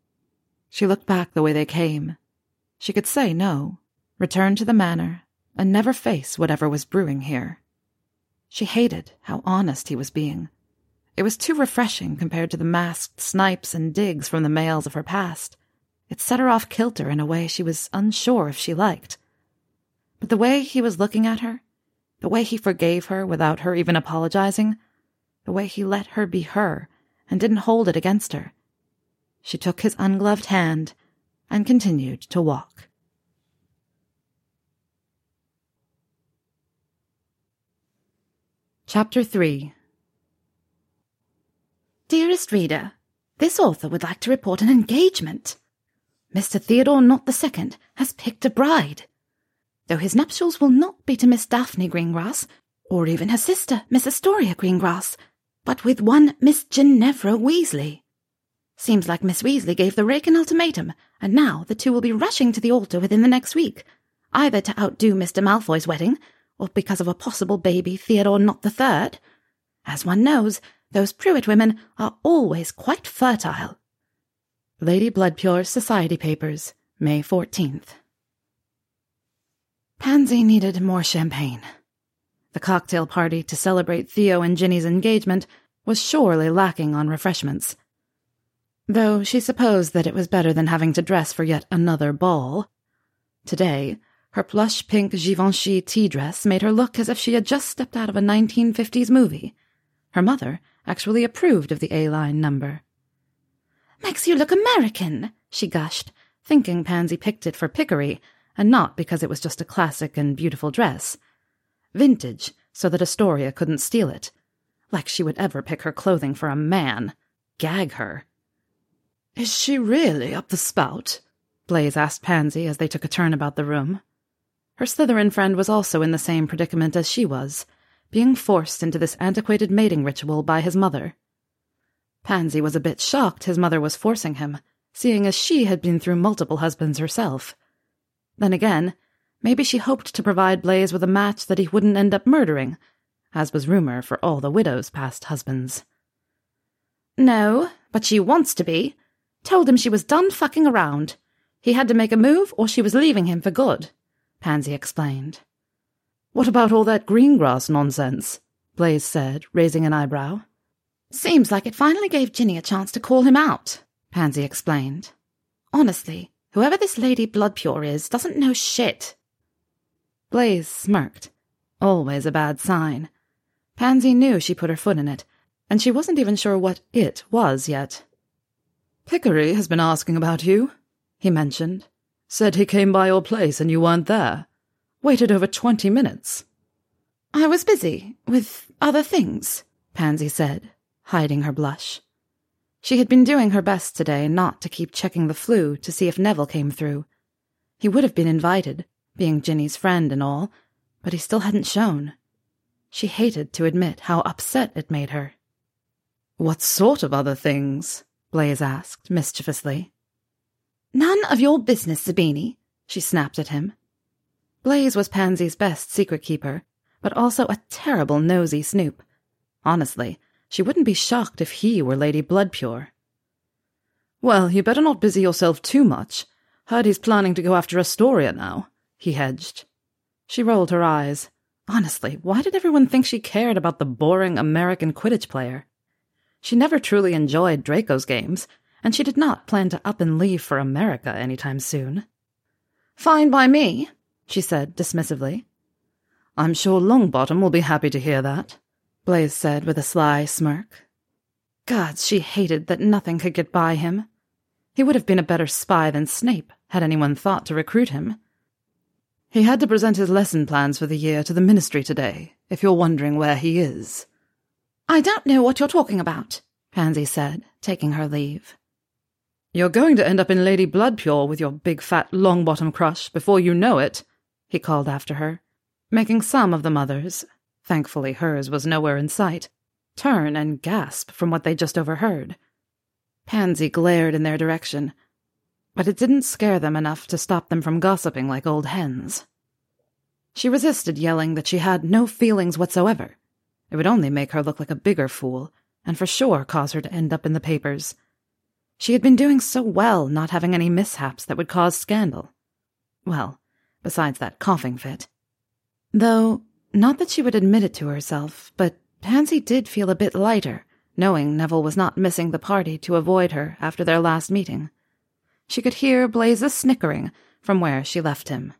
She looked back the way they came. She could say no, return to the manor, and never face whatever was brewing here. She hated how honest he was being. It was too refreshing compared to the masked snipes and digs from the males of her past. It set her off kilter in a way she was unsure if she liked. But the way he was looking at her, the way he forgave her without her even apologizing, the way he let her be her and didn't hold it against her. She took his ungloved hand and continued to walk. Chapter 3. Dearest reader, this author would like to report an engagement. Mr. Theodore Knott II has picked a bride. Though his nuptials will not be to Miss Daphne Greengrass, or even her sister, Miss Astoria Greengrass, but with one Miss Ginevra Weasley. Seems like Miss Weasley gave the rake an ultimatum, and now the two will be rushing to the altar within the next week, either to outdo Mr. Malfoy's wedding, or because of a possible baby Theodore Knott III. As one knows, those Pruitt women are always quite fertile. Lady Bloodpure's Society Papers, May 14th. Pansy needed more champagne. The cocktail party to celebrate Theo and Ginny's engagement was surely lacking on refreshments. Though she supposed that it was better than having to dress for yet another ball. Today, her plush pink Givenchy tea dress made her look as if she had just stepped out of a 1950s movie. Her mother, actually approved of the A-line number. "Makes you look American," she gushed, thinking Pansy picked it for Pickery, and not because it was just a classic and beautiful dress. Vintage, so that Astoria couldn't steal it. Like she would ever pick her clothing for a man. Gag her. "Is she really up the spout?" Blaze asked Pansy as they took a turn about the room. Her Slytherin friend was also in the same predicament as she was, being forced into this antiquated mating ritual by his mother. Pansy was a bit shocked his mother was forcing him, seeing as she had been through multiple husbands herself. Then again, maybe she hoped to provide Blaze with a match that he wouldn't end up murdering, as was rumor for all the widow's past husbands. "No, but she wants to be. Told him she was done fucking around. He had to make a move or she was leaving him for good," Pansy explained. "What about all that Greengrass nonsense?" Blaze said, raising an eyebrow. "Seems like it finally gave Ginny a chance to call him out," Pansy explained. "Honestly, whoever this Lady Bloodpure is doesn't know shit." Blaze smirked. Always a bad sign. Pansy knew she put her foot in it, and she wasn't even sure what it was yet. "Pickery has been asking about you," he mentioned. "Said he came by your place and you weren't there. Waited over 20 minutes. "I was busy with other things," Pansy said, hiding her blush. She had been doing her best today not to keep checking the flue to see if Neville came through. He would have been invited, being Ginny's friend and all, but he still hadn't shown. She hated to admit how upset it made her. "What sort of other things?" Blaze asked, mischievously. "None of your business, Zabini," she snapped at him. Blaze was Pansy's best secret keeper, but also a terrible nosy snoop. Honestly, she wouldn't be shocked if he were Lady Bloodpure. "Well, you better not busy yourself too much. Heard he's planning to go after Astoria now," he hedged. She rolled her eyes. Honestly, why did everyone think she cared about the boring American Quidditch player? She never truly enjoyed Draco's games, and she did not plan to up and leave for America anytime soon. "Fine by me," she said dismissively. "I'm sure Longbottom will be happy to hear that," Blaze said with a sly smirk. Gods, she hated that nothing could get by him. He would have been a better spy than Snape, had anyone thought to recruit him. "He had to present his lesson plans for the year to the Ministry today, if you're wondering where he is." "I don't know what you're talking about," Pansy said, taking her leave. "You're going to end up in Lady Bloodpure with your big fat Longbottom crush before you know it," he called after her, making some of the mothers, thankfully hers was nowhere in sight, turn and gasp from what they just overheard. Pansy glared in their direction, but it didn't scare them enough to stop them from gossiping like old hens. She resisted yelling that she had no feelings whatsoever. It would only make her look like a bigger fool, and for sure cause her to end up in the papers. She had been doing so well not having any mishaps that would cause scandal. Well, besides that coughing fit. Though, not that she would admit it to herself, but Pansy did feel a bit lighter, knowing Neville was not missing the party to avoid her after their last meeting. She could hear Blaze's snickering from where she left him.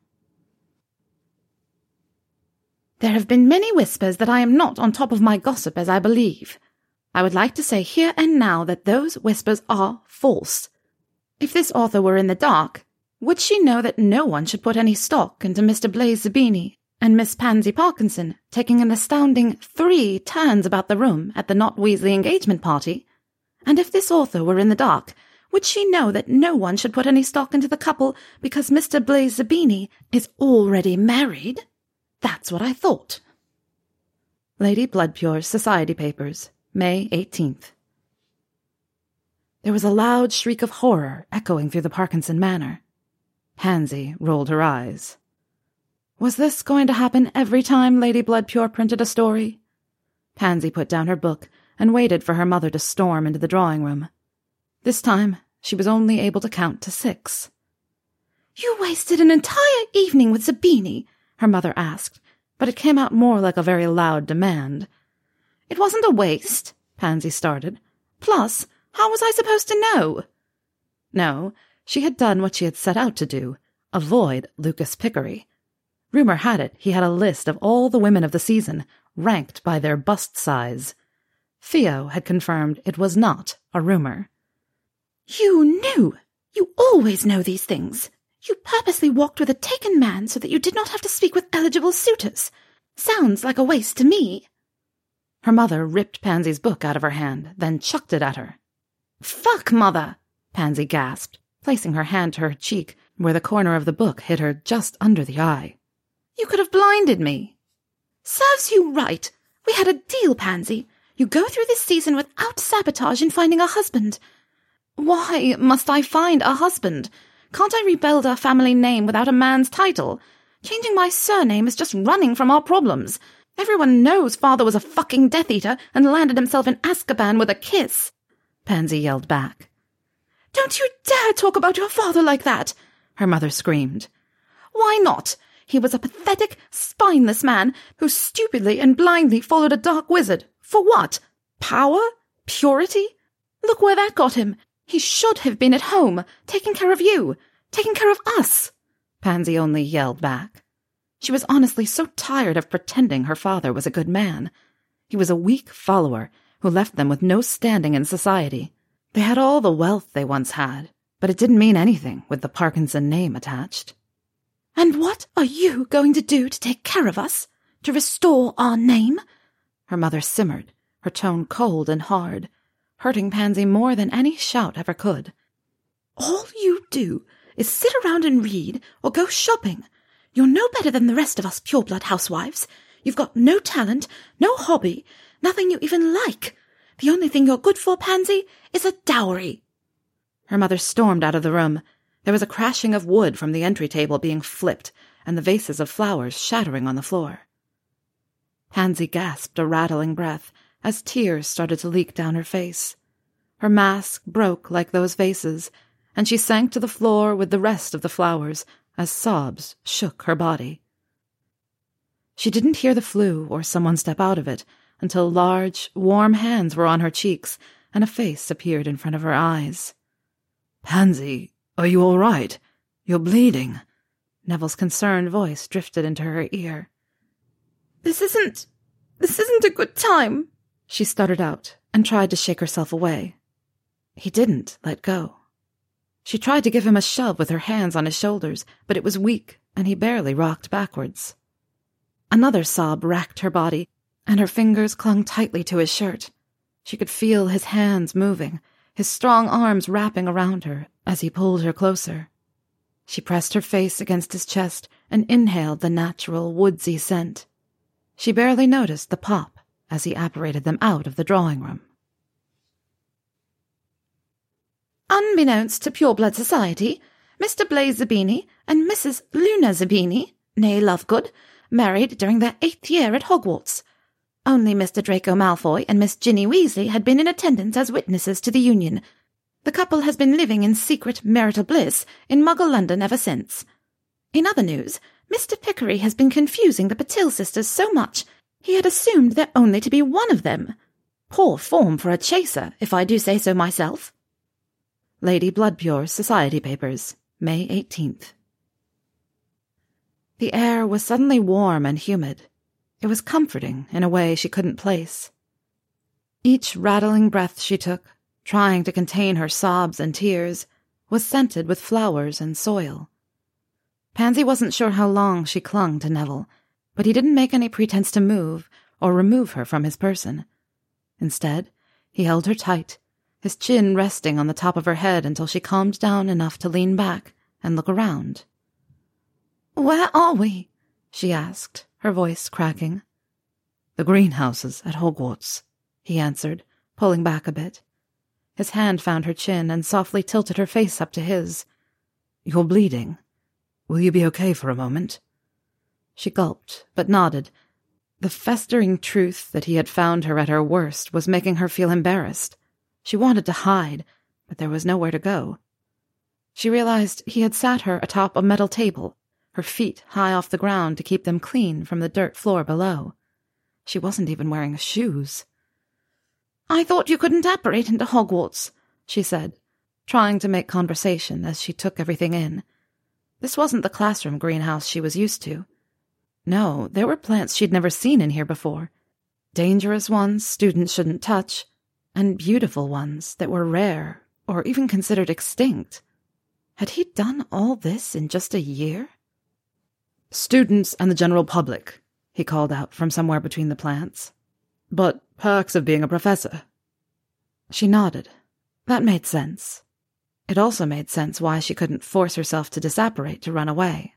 "There have been many whispers that I am not on top of my gossip as I believe. I would like to say here and now that those whispers are false. If this author were in the dark, would she know that no one should put any stock into Mr. Blaze Zabini and Miss Pansy Parkinson taking an astounding 3 turns about the room at the Not Weasley engagement party? And if this author were in the dark, would she know that no one should put any stock into the couple because Mr. Blaze Zabini is already married? That's what I thought." Lady Bloodpure's Society Papers, May 18th. There was a loud shriek of horror echoing through the Parkinson Manor. Pansy rolled her eyes. Was this going to happen every time Lady Bloodpure printed a story? Pansy put down her book and waited for her mother to storm into the drawing room. This time, she was only able to count to 6. "You wasted an entire evening with Zabini," her mother asked, but it came out more like a very loud demand. "It wasn't a waste," Pansy started. "Plus, how was I supposed to know?" No, she had done what she had set out to do, avoid Lucas Pickery. Rumor had it he had a list of all the women of the season, ranked by their bust size. Theo had confirmed it was not a rumor. "You knew! You always know these things. You purposely walked with a taken man so that you did not have to speak with eligible suitors. Sounds like a waste to me." Her mother ripped Pansy's book out of her hand, then chucked it at her. "Fuck, Mother!" Pansy gasped, placing her hand to her cheek, where the corner of the book hit her just under the eye. "You could have blinded me." "Serves you right. We had a deal, Pansy. You go through this season without sabotage in finding a husband." "Why must I find a husband? Can't I rebuild our family name without a man's title? Changing my surname is just running from our problems. Everyone knows Father was a fucking Death Eater and landed himself in Azkaban with a kiss," Pansy yelled back. "Don't you dare talk about your father like that," her mother screamed. "Why not? He was a pathetic, spineless man who stupidly and blindly followed a dark wizard. For what? Power? Purity? Look where that got him. He should have been at home, taking care of you, taking care of us," Pansy only yelled back. She was honestly so tired of pretending her father was a good man. He was a weak follower who left them with no standing in society. They had all the wealth they once had, but it didn't mean anything with the Parkinson name attached. "And what are you going to do to take care of us? To restore our name?" Her mother simmered, her tone cold and hard, hurting Pansy more than any shout ever could. "All you do is sit around and read or go shopping. You're no better than the rest of us pureblood housewives. You've got no talent, no hobby, nothing you even like. The only thing you're good for, Pansy, is a dowry." Her mother stormed out of the room. There was a crashing of wood from the entry table being flipped, and the vases of flowers shattering on the floor. Pansy gasped a rattling breath as tears started to leak down her face. Her mask broke like those vases, and she sank to the floor with the rest of the flowers as sobs shook her body. She didn't hear the flu or someone step out of it until large, warm hands were on her cheeks and a face appeared in front of her eyes. "Pansy, are you all right? You're bleeding." Neville's concerned voice drifted into her ear. This isn't a good time," she stuttered out and tried to shake herself away. He didn't let go. She tried to give him a shove with her hands on his shoulders, but it was weak, and he barely rocked backwards. Another sob racked her body, and her fingers clung tightly to his shirt. She could feel his hands moving, his strong arms wrapping around her as he pulled her closer. She pressed her face against his chest and inhaled the natural, woodsy scent. She barely noticed the pop as he apparated them out of the drawing room. "Unbeknownst to Pureblood Society, Mr. Blaise Zabini and Mrs. Luna Zabini, née Lovegood, married during their 8th year at Hogwarts. Only Mr. Draco Malfoy and Miss Ginny Weasley had been in attendance as witnesses to the union. The couple has been living in secret marital bliss in Muggle London ever since. In other news, Mr. Pickery has been confusing the Patil sisters so much, he had assumed there only to be one of them. Poor form for a chaser, if I do say so myself." Lady Bloodpure's Society Papers, May 18th. The air was suddenly warm and humid. It was comforting in a way she couldn't place. Each rattling breath she took, trying to contain her sobs and tears, was scented with flowers and soil. Pansy wasn't sure how long she clung to Neville, but he didn't make any pretense to move or remove her from his person. Instead, he held her tight, his chin resting on the top of her head until she calmed down enough to lean back and look around. "Where are we?" she asked, her voice cracking. "The greenhouses at Hogwarts," he answered, pulling back a bit. His hand found her chin and softly tilted her face up to his. "You're bleeding. Will you be okay for a moment?" She gulped, but nodded. The festering truth that he had found her at her worst was making her feel embarrassed. She wanted to hide, but there was nowhere to go. She realized he had sat her atop a metal table, her feet high off the ground to keep them clean from the dirt floor below. She wasn't even wearing shoes. "I thought you couldn't apparate into Hogwarts," she said, trying to make conversation as she took everything in. This wasn't the classroom greenhouse she was used to. No, there were plants she'd never seen in here before. Dangerous ones students shouldn't touch, and beautiful ones that were rare or even considered extinct. Had he done all this in just a year? Students and the general public, he called out from somewhere between the plants. But perks of being a professor. She nodded. That made sense. It also made sense why she couldn't force herself to disapparate to run away.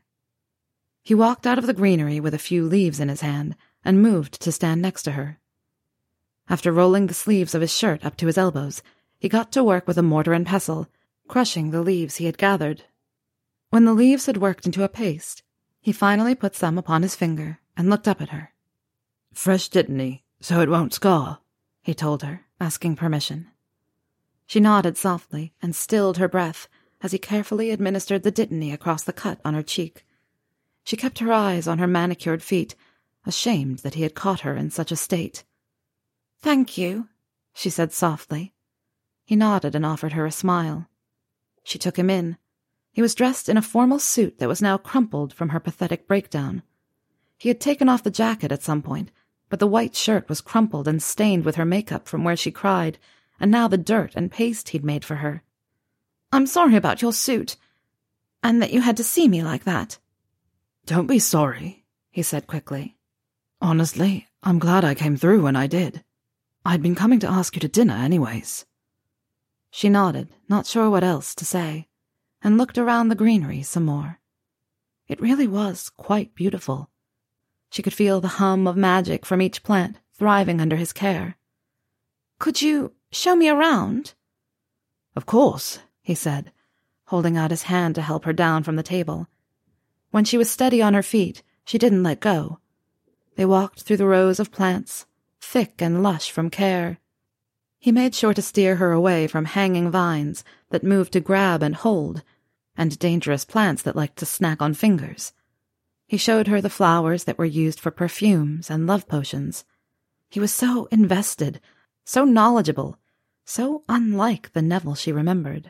He walked out of the greenery with a few leaves in his hand and moved to stand next to her. After rolling the sleeves of his shirt up to his elbows, he got to work with a mortar and pestle, crushing the leaves he had gathered. When the leaves had worked into a paste, he finally put some upon his finger and looked up at her. Fresh dittany, so it won't scar, he told her, asking permission. She nodded softly and stilled her breath as he carefully administered the dittany across the cut on her cheek. She kept her eyes on her manicured feet, ashamed that he had caught her in such a state. "Thank you," she said softly. He nodded and offered her a smile. She took him in. He was dressed in a formal suit that was now crumpled from her pathetic breakdown. He had taken off the jacket at some point, but the white shirt was crumpled and stained with her makeup from where she cried, and now the dirt and paste he'd made for her. "I'm sorry about your suit, and that you had to see me like that." "Don't be sorry," he said quickly. "Honestly, I'm glad I came through when I did. I'd been coming to ask you to dinner anyways." She nodded, not sure what else to say, and looked around the greenery some more. It really was quite beautiful. She could feel the hum of magic from each plant thriving under his care. "Could you show me around?" "Of course," he said, holding out his hand to help her down from the table. When she was steady on her feet, she didn't let go. They walked through the rows of plants, thick and lush from care. He made sure to steer her away from hanging vines that moved to grab and hold, and dangerous plants that liked to snack on fingers. He showed her the flowers that were used for perfumes and love potions. He was so invested, so knowledgeable, so unlike the Neville she remembered.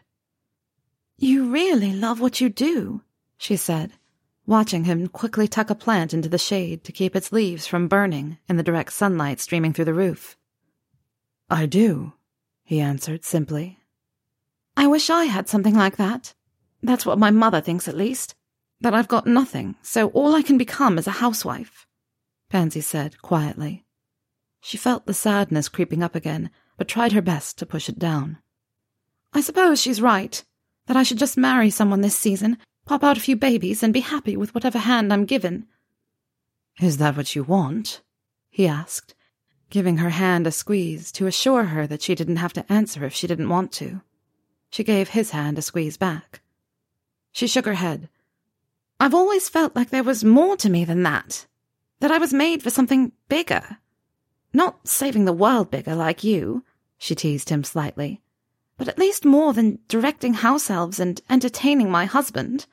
"You really love what you do," she said, watching him quickly tuck a plant into the shade to keep its leaves from burning in the direct sunlight streaming through the roof. "I do," he answered simply. "I wish I had something like that. That's what my mother thinks, at least. That I've got nothing, so all I can become is a housewife," Pansy said quietly. She felt the sadness creeping up again, but tried her best to push it down. "I suppose she's right, that I should just marry someone this season, pop out a few babies, and be happy with whatever hand I'm given." "Is that what you want?" he asked, giving her hand a squeeze to assure her that she didn't have to answer if she didn't want to. She gave his hand a squeeze back. She shook her head. "I've always felt like there was more to me than that I was made for something bigger. Not saving the world bigger like you," she teased him slightly, "but at least more than directing house elves and entertaining my husband."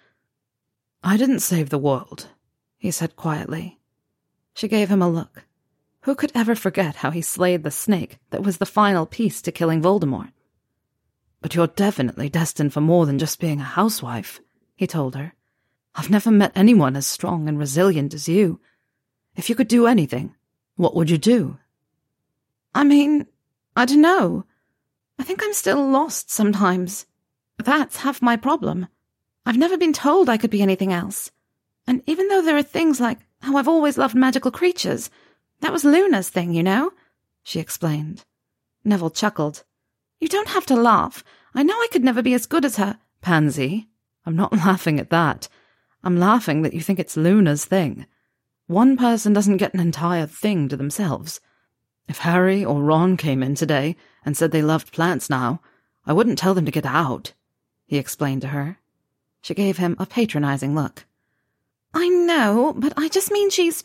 "I didn't save the world," he said quietly. She gave him a look. Who could ever forget how he slayed the snake that was the final piece to killing Voldemort? "But you're definitely destined for more than just being a housewife," he told her. "I've never met anyone as strong and resilient as you. If you could do anything, what would you do?" "I mean, I don't know. I think I'm still lost sometimes. That's half my problem. I've never been told I could be anything else. And even though there are things like how I've always loved magical creatures, that was Luna's thing, you know," she explained. Neville chuckled. "You don't have to laugh. I know I could never be as good as her." "Pansy, I'm not laughing at that. I'm laughing that you think it's Luna's thing. One person doesn't get an entire thing to themselves. If Harry or Ron came in today and said they loved plants now, I wouldn't tell them to get out," he explained to her. She gave him a patronizing look. "I know, but I just mean she's...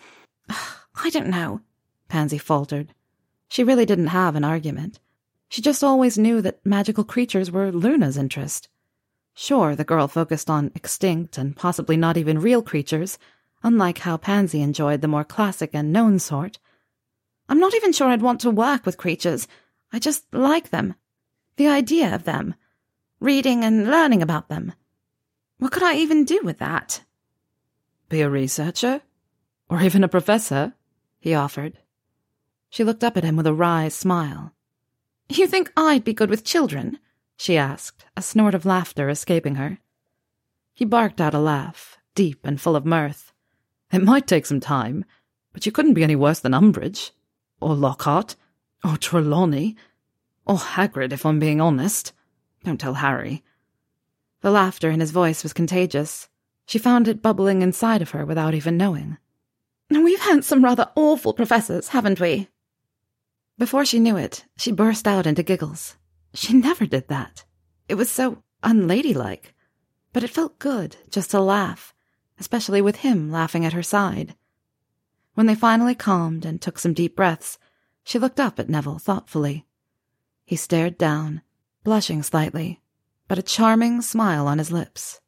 I don't know," Pansy faltered. She really didn't have an argument. She just always knew that magical creatures were Luna's interest. Sure, the girl focused on extinct and possibly not even real creatures, unlike how Pansy enjoyed the more classic and known sort. "I'm not even sure I'd want to work with creatures. I just like them. The idea of them. Reading and learning about them. What could I even do with that?" "Be a researcher? Or even a professor?" he offered. She looked up at him with a wry smile. "You think I'd be good with children?" she asked, a snort of laughter escaping her. He barked out a laugh, deep and full of mirth. "It might take some time, but you couldn't be any worse than Umbridge, or Lockhart, or Trelawney, or Hagrid, if I'm being honest. Don't tell Harry." The laughter in his voice was contagious. She found it bubbling inside of her without even knowing. "We've had some rather awful professors, haven't we?" Before she knew it, she burst out into giggles. She never did that. It was so unladylike. But it felt good just to laugh, especially with him laughing at her side. When they finally calmed and took some deep breaths, she looked up at Neville thoughtfully. He stared down, blushing slightly, but a charming smile on his lips.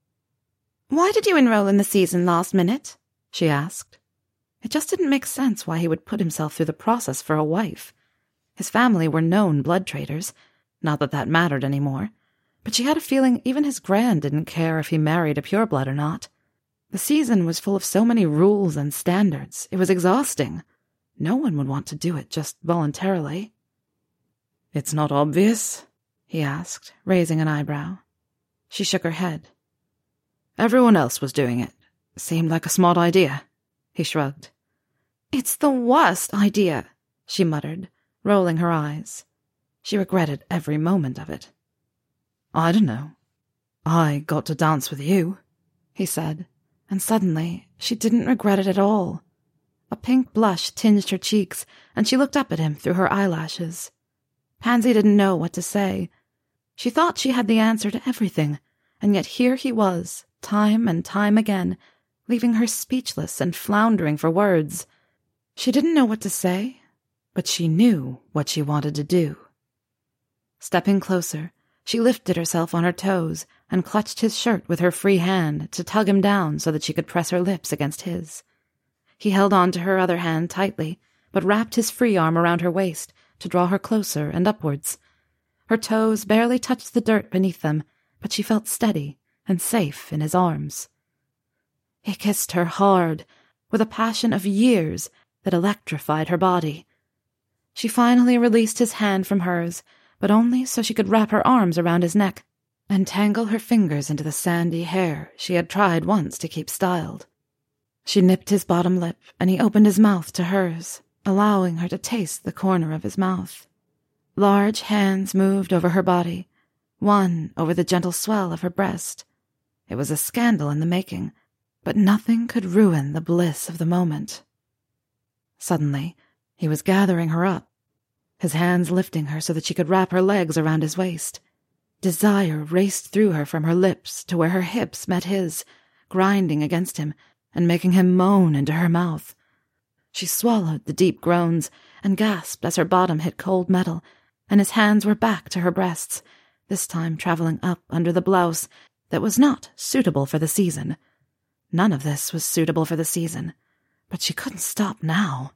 "Why did you enroll in the season last minute?" she asked. It just didn't make sense why he would put himself through the process for a wife. His family were known blood traders, not that that mattered anymore, but she had a feeling even his gran didn't care if he married a pureblood or not. The season was full of so many rules and standards, it was exhausting. No one would want to do it just voluntarily. "It's not obvious?" he asked, raising an eyebrow. She shook her head. "Everyone else was doing it. Seemed like a smart idea." He shrugged. "It's the worst idea," she muttered, rolling her eyes. She regretted every moment of it. "I don't know. I got to dance with you," he said, and suddenly she didn't regret it at all. A pink blush tinged her cheeks, and she looked up at him through her eyelashes. Pansy didn't know what to say. She thought she had the answer to everything, and yet here he was, time and time again, leaving her speechless and floundering for words. She didn't know what to say, but she knew what she wanted to do. Stepping closer, she lifted herself on her toes and clutched his shirt with her free hand to tug him down so that she could press her lips against his. He held on to her other hand tightly, but wrapped his free arm around her waist to draw her closer and upwards. Her toes barely touched the dirt beneath them, but she felt steady and safe in his arms. He kissed her hard, with a passion of years that electrified her body. She finally released his hand from hers, but only so she could wrap her arms around his neck and tangle her fingers into the sandy hair she had tried once to keep styled. She nipped his bottom lip, and he opened his mouth to hers, allowing her to taste the corner of his mouth. Large hands moved over her body, one over the gentle swell of her breast. It was a scandal in the making, but nothing could ruin the bliss of the moment. Suddenly, he was gathering her up, his hands lifting her so that she could wrap her legs around his waist. Desire raced through her from her lips to where her hips met his, grinding against him and making him moan into her mouth. She swallowed the deep groans and gasped as her bottom hit cold metal, and his hands were back to her breasts, this time traveling up under the blouse that was not suitable for the season. None of this was suitable for the season, but she couldn't stop now.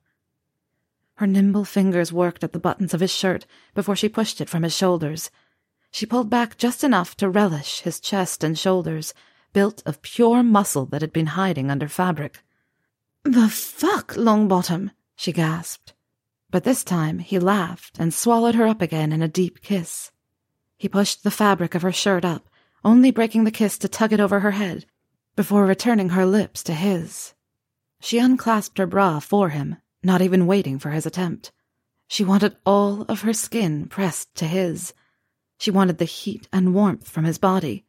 Her nimble fingers worked at the buttons of his shirt before she pushed it from his shoulders. She pulled back just enough to relish his chest and shoulders, built of pure muscle that had been hiding under fabric. "The fuck, Longbottom!" she gasped. But this time he laughed and swallowed her up again in a deep kiss. He pushed the fabric of her shirt up, only breaking the kiss to tug it over her head, before returning her lips to his. She unclasped her bra for him, not even waiting for his attempt. She wanted all of her skin pressed to his. She wanted the heat and warmth from his body.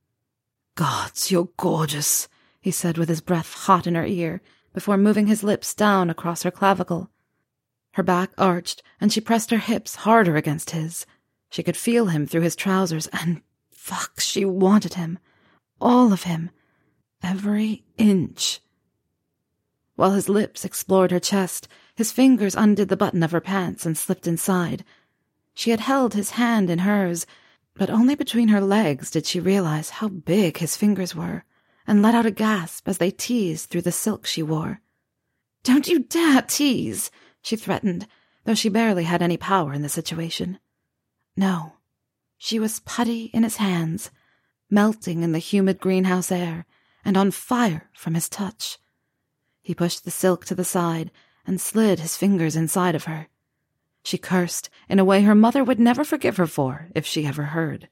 "Gods, you're gorgeous," he said with his breath hot in her ear, before moving his lips down across her clavicle. Her back arched, and she pressed her hips harder against his. She could feel him through his trousers, and fuck, she wanted him. All of him. Every inch. While his lips explored her chest, his fingers undid the button of her pants and slipped inside. She had held his hand in hers, but only between her legs did she realize how big his fingers were, and let out a gasp as they teased through the silk she wore. "Don't you dare tease," she threatened, though she barely had any power in the situation. No, she was putty in his hands, melting in the humid greenhouse air, and on fire from his touch. He pushed the silk to the side and slid his fingers inside of her. She cursed in a way her mother would never forgive her for if she ever heard.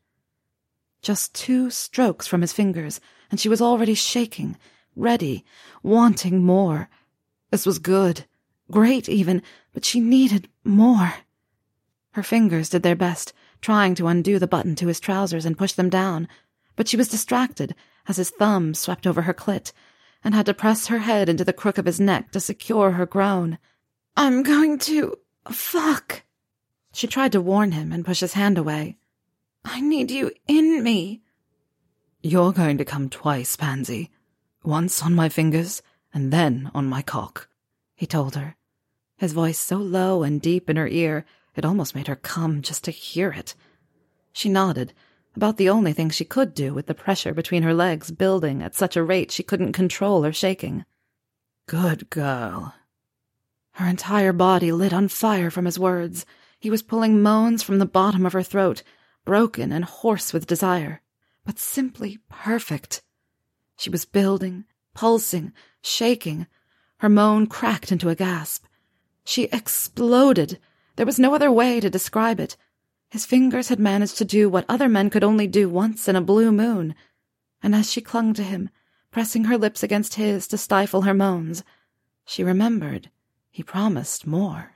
Just 2 strokes from his fingers, and she was already shaking, ready, wanting more. This was good, great even, but she needed more. Her fingers did their best, trying to undo the button to his trousers and push them down, but she was distracted as his thumb swept over her clit and had to press her head into the crook of his neck to secure her groan. "I'm going to... fuck." She tried to warn him and push his hand away. "I need you in me." "You're going to come twice, Pansy. Once on my fingers, and then on my cock," he told her. His voice so low and deep in her ear, it almost made her come just to hear it. She nodded, about the only thing she could do with the pressure between her legs building at such a rate she couldn't control her shaking. "Good girl." Her entire body lit on fire from his words. He was pulling moans from the bottom of her throat, broken and hoarse with desire, but simply perfect. She was building, pulsing, shaking. Her moan cracked into a gasp. She exploded. There was no other way to describe it. His fingers had managed to do what other men could only do once in a blue moon, and as she clung to him, pressing her lips against his to stifle her moans, she remembered he promised more.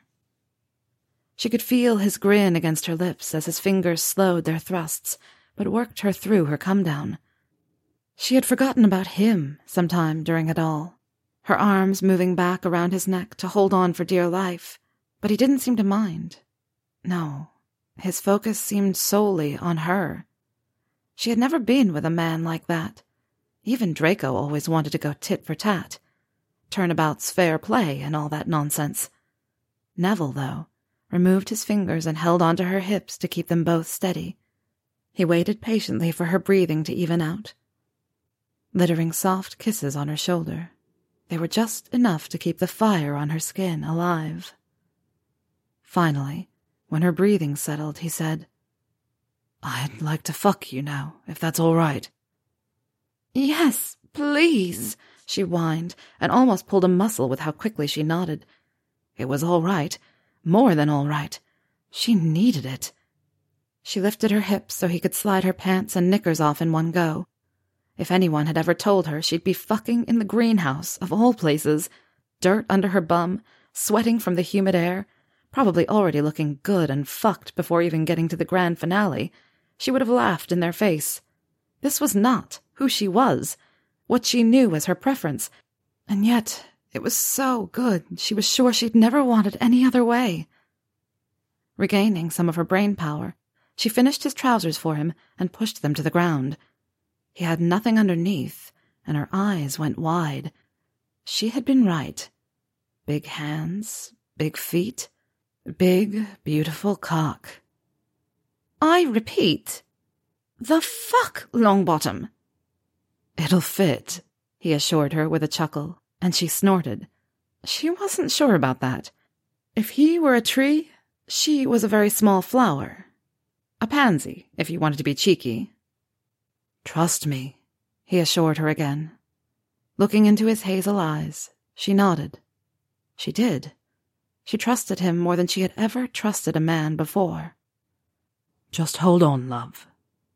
She could feel his grin against her lips as his fingers slowed their thrusts, but worked her through her come-down. She had forgotten about him sometime during it all, her arms moving back around his neck to hold on for dear life, but he didn't seem to mind. No, his focus seemed solely on her. She had never been with a man like that. Even Draco always wanted to go tit for tat. Turnabout's fair play and all that nonsense. Neville, though, removed his fingers and held onto her hips to keep them both steady. He waited patiently for her breathing to even out, littering soft kisses on her shoulder. They were just enough to keep the fire on her skin alive. Finally, when her breathing settled, he said, "I'd like to fuck you now, if that's all right." "Yes, please," she whined, and almost pulled a muscle with how quickly she nodded. It was all right, more than all right. She needed it. She lifted her hips so he could slide her pants and knickers off in one go. If anyone had ever told her she'd be fucking in the greenhouse, of all places, dirt under her bum, sweating from the humid air, probably already looking good and fucked before even getting to the grand finale, she would have laughed in their face. This was not who she was, what she knew as her preference, and yet it was so good she was sure she'd never wanted any other way. Regaining some of her brain power, she finished his trousers for him and pushed them to the ground. He had nothing underneath, and her eyes went wide. She had been right. Big hands, big feet, big, beautiful cock. "I repeat, the fuck, Longbottom?" "It'll fit," he assured her with a chuckle, and she snorted. She wasn't sure about that. If he were a tree, she was a very small flower. A pansy, if you wanted to be cheeky. "Trust me," he assured her again. Looking into his hazel eyes, she nodded. She did. She trusted him more than she had ever trusted a man before. "Just hold on, love."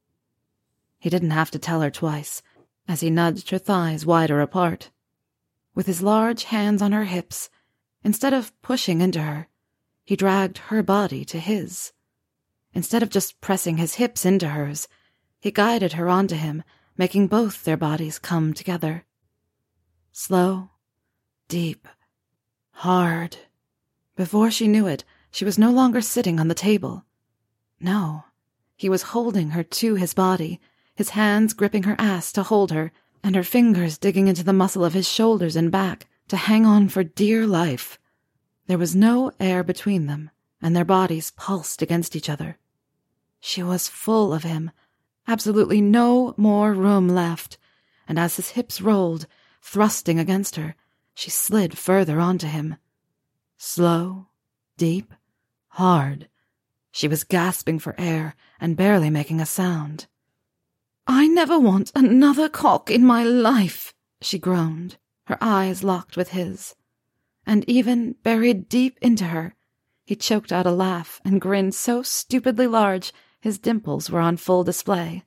He didn't have to tell her twice, as he nudged her thighs wider apart. With his large hands on her hips, instead of pushing into her, he dragged her body to his. Instead of just pressing his hips into hers, he guided her onto him, making both their bodies come together. Slow, deep, hard. Before she knew it, she was no longer sitting on the table. No, he was holding her to his body, his hands gripping her ass to hold her, and her fingers digging into the muscle of his shoulders and back to hang on for dear life. There was no air between them, and their bodies pulsed against each other. She was full of him, absolutely no more room left, and as his hips rolled, thrusting against her, she slid further onto him. Slow, deep, hard. She was gasping for air and barely making a sound. "I never want another cock in my life," she groaned, her eyes locked with his. And even buried deep into her, he choked out a laugh and grinned so stupidly large his dimples were on full display.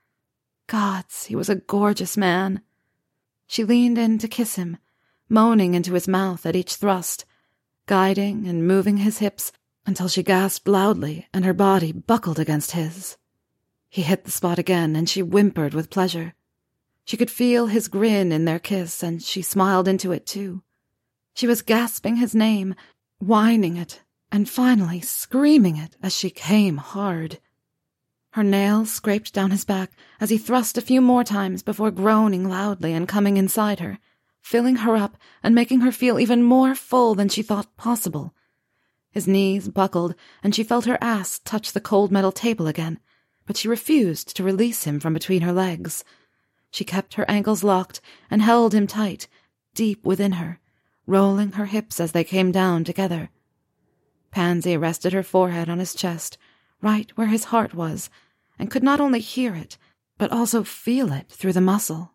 Gods, he was a gorgeous man. She leaned in to kiss him, moaning into his mouth at each thrust, guiding and moving his hips until she gasped loudly and her body buckled against his. He hit the spot again and she whimpered with pleasure. She could feel his grin in their kiss and she smiled into it too. She was gasping his name, whining it, and finally screaming it as she came hard. Her nails scraped down his back as he thrust a few more times before groaning loudly and coming inside her, filling her up and making her feel even more full than she thought possible. His knees buckled and she felt her ass touch the cold metal table again, but she refused to release him from between her legs. She kept her ankles locked and held him tight, deep within her, rolling her hips as they came down together. Pansy rested her forehead on his chest, right where his heart was, and could not only hear it, but also feel it through the muscle.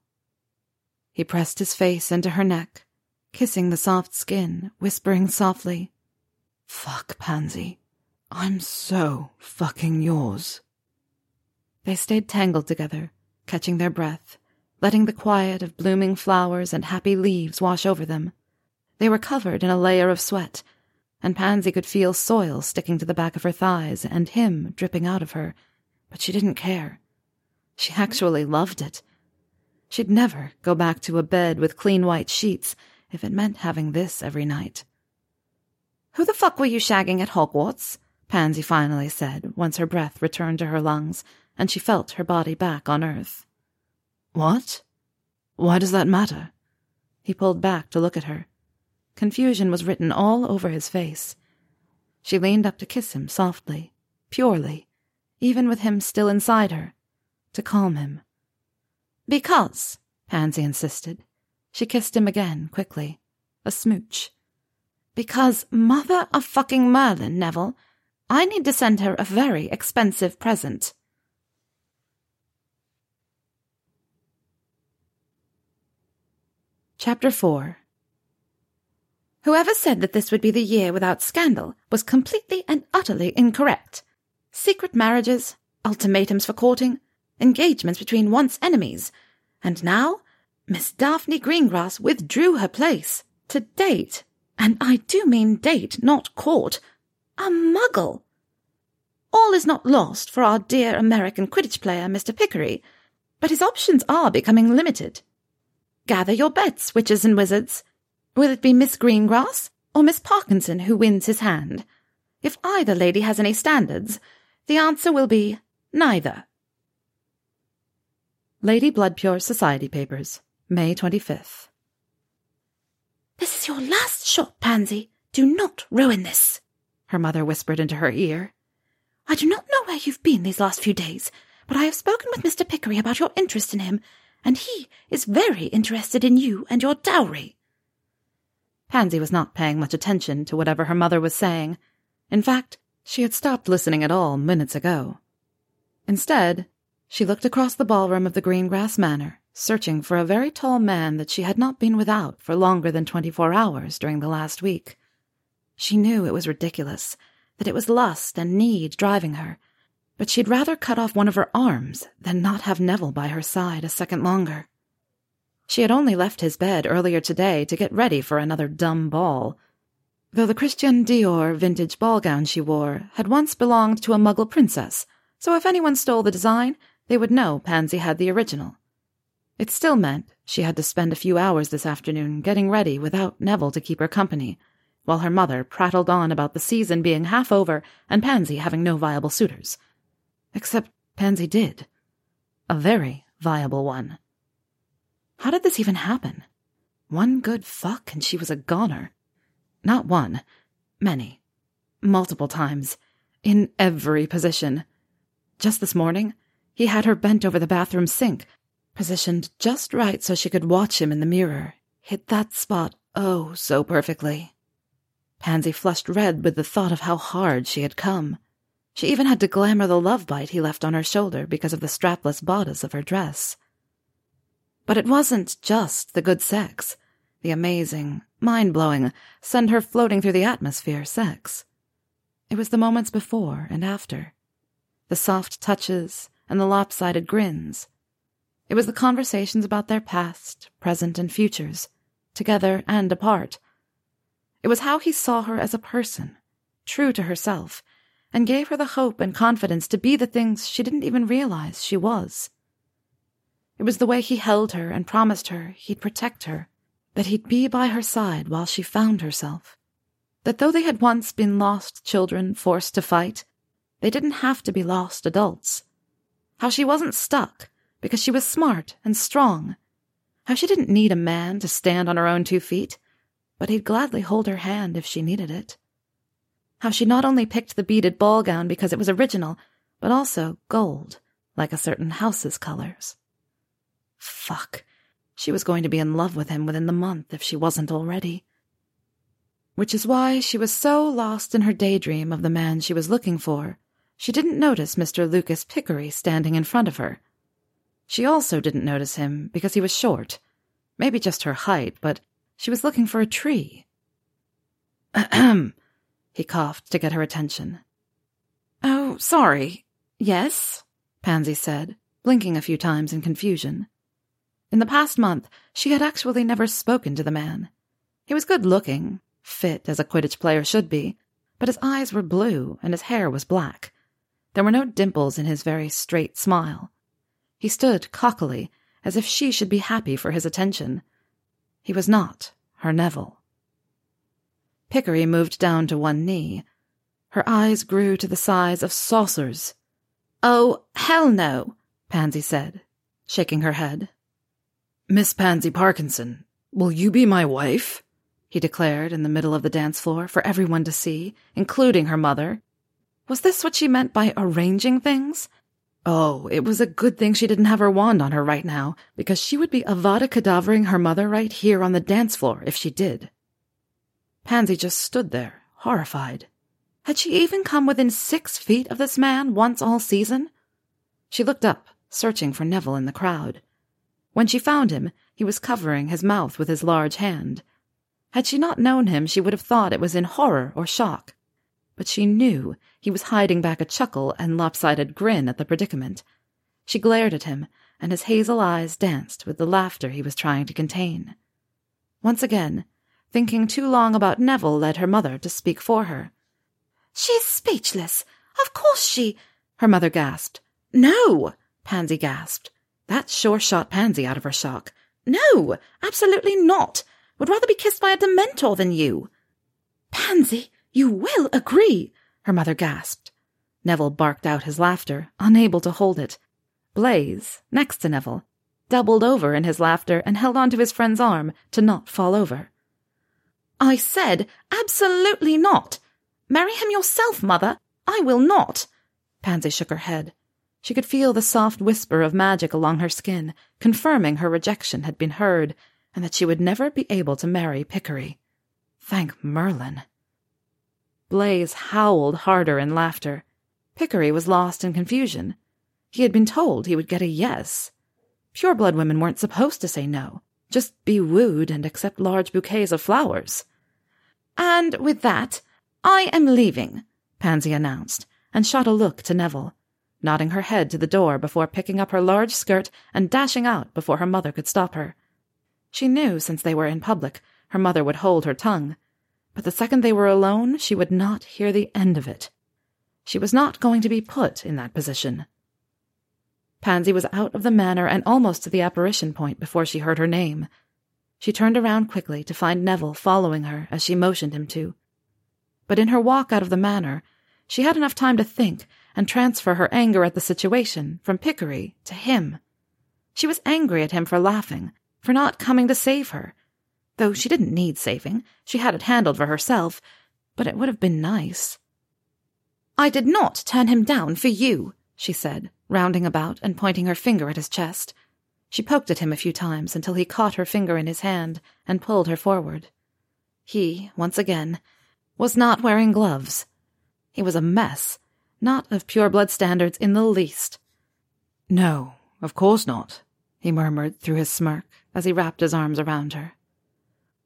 He pressed his face into her neck, kissing the soft skin, whispering softly, "Fuck, Pansy. I'm so fucking yours." They stayed tangled together, catching their breath, letting the quiet of blooming flowers and happy leaves wash over them. They were covered in a layer of sweat, and Pansy could feel soil sticking to the back of her thighs and him dripping out of her, but she didn't care. She actually loved it. She'd never go back to a bed with clean white sheets if it meant having this every night. "Who the fuck were you shagging at Hogwarts?" Pansy finally said, once her breath returned to her lungs and she felt her body back on Earth. "What? Why does that matter?" He pulled back to look at her. Confusion was written all over his face. She leaned up to kiss him softly, purely, even with him still inside her, to calm him. "Because," Pansy insisted. She kissed him again, quickly. A smooch. "Because mother of fucking Merlin, Neville, I need to send her a very expensive present." Chapter 4. Whoever said that this would be the year without scandal was completely and utterly incorrect. Secret marriages, ultimatums for courting, engagements between once enemies, and now Miss Daphne Greengrass withdrew her place to date, and I do mean date, not court, a muggle. All is not lost for our dear American Quidditch player, Mr. Pickery, but his options are becoming limited. Gather your bets, witches and wizards. Will it be Miss Greengrass or Miss Parkinson who wins his hand? If either lady has any standards, the answer will be neither. Lady Bloodpure's Society Papers, May 25th. "This is your last shot, Pansy. Do not ruin this," her mother whispered into her ear. "I do not know where you've been these last few days, but I have spoken with Mr. Pickery about your interest in him, and he is very interested in you and your dowry." Pansy was not paying much attention to whatever her mother was saying. In fact, she had stopped listening at all minutes ago. Instead, she looked across the ballroom of the Greengrass Manor, searching for a very tall man that she had not been without for longer than 24 hours during the last week. She knew it was ridiculous, that it was lust and need driving her, but she'd rather cut off one of her arms than not have Neville by her side a second longer. She had only left his bed earlier today to get ready for another dumb ball, though the Christian Dior vintage ball gown she wore had once belonged to a Muggle princess, so if anyone stole the design, they would know Pansy had the original. It still meant she had to spend a few hours this afternoon getting ready without Neville to keep her company, while her mother prattled on about the season being half over and Pansy having no viable suitors. Except Pansy did. A very viable one. How did this even happen? One good fuck and she was a goner. Not one. Many. Multiple times. In every position. Just this morning, he had her bent over the bathroom sink, positioned just right so she could watch him in the mirror, hit that spot oh so perfectly. Pansy flushed red with the thought of how hard she had come. She even had to glamour the love bite he left on her shoulder because of the strapless bodice of her dress. But it wasn't just the good sex, the amazing, mind-blowing, send her floating through the atmosphere sex. It was the moments before and after. The soft touches and the lopsided grins. It was the conversations about their past, present, and futures, together and apart. It was how he saw her as a person, true to herself, and gave her the hope and confidence to be the things she didn't even realize she was. It was the way he held her and promised her he'd protect her, that he'd be by her side while she found herself. That though they had once been lost children forced to fight, they didn't have to be lost adults. How she wasn't stuck because she was smart and strong. How she didn't need a man to stand on her own 2 feet, but he'd gladly hold her hand if she needed it. How she not only picked the beaded ball gown because it was original, but also gold, like a certain house's colors. Fuck. She was going to be in love with him within the month if she wasn't already. Which is why she was so lost in her daydream of the man she was looking for, she didn't notice Mr. Lucas Pickery standing in front of her. She also didn't notice him because he was short. Maybe just her height, but she was looking for a tree. Ahem. He coughed to get her attention. "Oh, sorry. Yes?" Pansy said, blinking a few times in confusion. In the past month, she had actually never spoken to the man. He was good-looking, fit as a Quidditch player should be, but his eyes were blue and his hair was black. There were no dimples in his very straight smile. He stood cockily, as if she should be happy for his attention. He was not her Neville. Pickery moved down to one knee. Her eyes grew to the size of saucers. "Oh, hell no," Pansy said, shaking her head. "Miss Pansy Parkinson, will you be my wife?" he declared in the middle of the dance floor for everyone to see, including her mother. Was this what she meant by arranging things? Oh, it was a good thing she didn't have her wand on her right now, because she would be Avada Kedavraing her mother right here on the dance floor if she did. Pansy just stood there, horrified. Had she even come within 6 feet of this man once all season? She looked up, searching for Neville in the crowd. When she found him, he was covering his mouth with his large hand. Had she not known him, she would have thought it was in horror or shock. But she knew he was hiding back a chuckle and lopsided grin at the predicament. She glared at him, and his hazel eyes danced with the laughter he was trying to contain. Once again, thinking too long about Neville led her mother to speak for her. "She's speechless. Of course she—" her mother gasped. "No!" Pansy gasped. That sure shot Pansy out of her shock. "No, absolutely not. Would rather be kissed by a Dementor than you." "Pansy, you will agree," her mother gasped. Neville barked out his laughter, unable to hold it. Blaise, next to Neville, doubled over in his laughter and held onto his friend's arm to not fall over. "I said absolutely not. Marry him yourself, Mother. I will not." Pansy shook her head. She could feel the soft whisper of magic along her skin, confirming her rejection had been heard, and that she would never be able to marry Pickery. Thank Merlin. Blaise howled harder in laughter. Pickery was lost in confusion. He had been told he would get a yes. Pureblood women weren't supposed to say no, just be wooed and accept large bouquets of flowers. "And with that, I am leaving," Pansy announced, and shot a look to Neville, nodding her head to the door before picking up her large skirt and dashing out before her mother could stop her. She knew, since they were in public, her mother would hold her tongue, but the second they were alone, she would not hear the end of it. She was not going to be put in that position. Pansy was out of the manor and almost to the apparition point before she heard her name. She turned around quickly to find Neville following her as she motioned him to. But in her walk out of the manor, she had enough time to think and transfer her anger at the situation from Pickery to him. She was angry at him for laughing, for not coming to save her. Though she didn't need saving, she had it handled for herself, but it would have been nice. "I did not turn him down for you," she said, rounding about and pointing her finger at his chest. She poked at him a few times until he caught her finger in his hand and pulled her forward. He, once again, was not wearing gloves. He was a mess, not of pureblood standards in the least. "No, of course not," he murmured through his smirk as he wrapped his arms around her.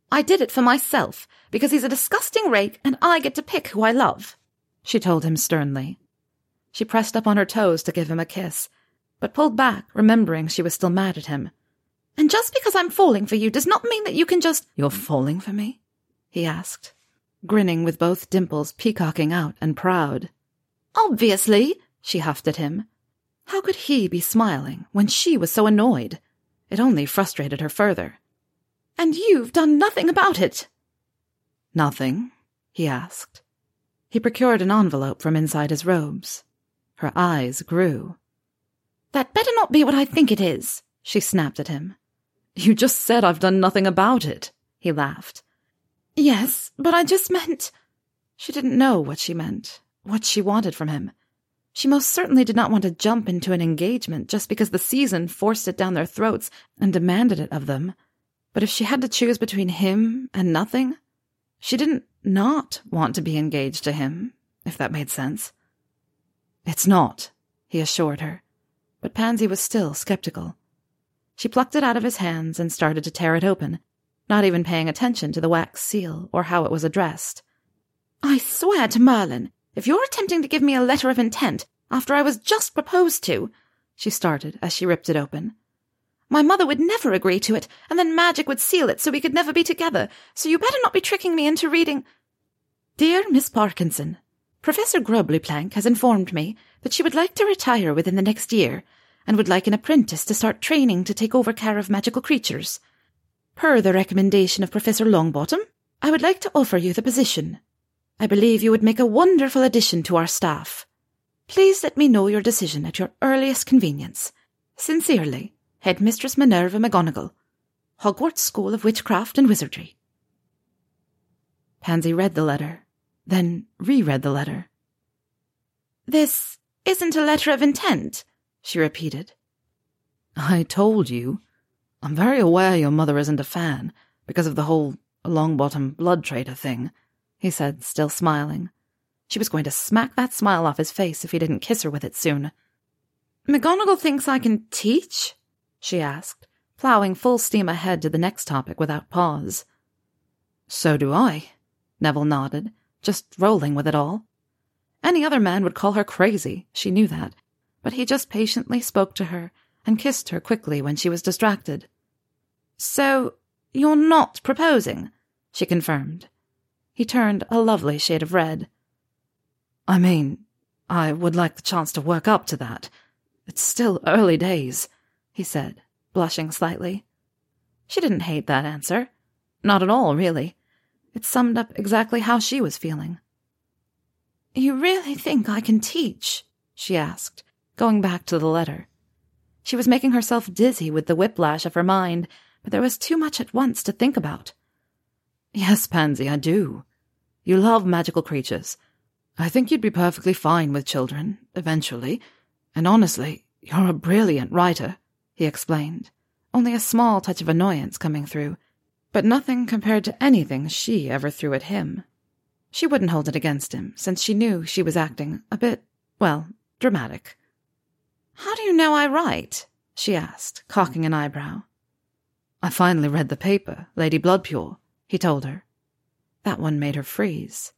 I did it for myself, because he's a disgusting rake and I get to pick who I love, she told him sternly. She pressed up on her toes to give him a kiss, but pulled back, remembering she was still mad at him. And just because I'm falling for you does not mean that you can just— You're falling for me? He asked, grinning with both dimples peacocking out and proud. Obviously, she huffed at him. How could he be smiling when she was so annoyed? It only frustrated her further. And you've done nothing about it. Nothing? He asked. He procured an envelope from inside his robes. Her eyes grew. That better not be what I think it is, she snapped at him. You just said I've done nothing about it, he laughed. Yes, but I just meant— She didn't know what she meant, what she wanted from him. She most certainly did not want to jump into an engagement just because the season forced it down their throats and demanded it of them. But if she had to choose between him and nothing, she didn't not want to be engaged to him, if that made sense. It's not, he assured her, but Pansy was still skeptical. She plucked it out of his hands and started to tear it open, not even paying attention to the wax seal or how it was addressed. I swear to Merlin, if you're attempting to give me a letter of intent after I was just proposed to, she started as she ripped it open. My mother would never agree to it, and then magic would seal it so we could never be together, so you better not be tricking me into reading— Dear Miss Parkinson, Professor Grubblyplank has informed me that she would like to retire within the next year, and would like an apprentice to start training to take over care of magical creatures. Per the recommendation of Professor Longbottom, I would like to offer you the position. I believe you would make a wonderful addition to our staff. Please let me know your decision at your earliest convenience. Sincerely, Headmistress Minerva McGonagall, Hogwarts School of Witchcraft and Wizardry. Pansy read the letter, then reread the letter. This isn't a letter of intent, she repeated. I told you. I'm very aware your mother isn't a fan, because of the whole Longbottom blood traitor thing, he said, still smiling. She was going to smack that smile off his face if he didn't kiss her with it soon. McGonagall thinks I can teach? She asked, ploughing full steam ahead to the next topic without pause. So do I, Neville nodded, just rolling with it all. Any other man would call her crazy, she knew that, but he just patiently spoke to her and kissed her quickly when she was distracted. So, you're not proposing? She confirmed. He turned a lovely shade of red. I mean, I would like the chance to work up to that. It's still early days, he said, blushing slightly. She didn't hate that answer. Not at all, really. It summed up exactly how she was feeling. You really think I can teach? She asked, going back to the letter. She was making herself dizzy with the whiplash of her mind, but there was too much at once to think about. Yes, Pansy, I do. You love magical creatures. I think you'd be perfectly fine with children, eventually. And honestly, you're a brilliant writer, he explained, only a small touch of annoyance coming through, but nothing compared to anything she ever threw at him. She wouldn't hold it against him, since she knew she was acting a bit, well, dramatic. How do you know I write? She asked, cocking an eyebrow. I finally read the paper, Lady Bloodpure, he told her. That one made her freeze.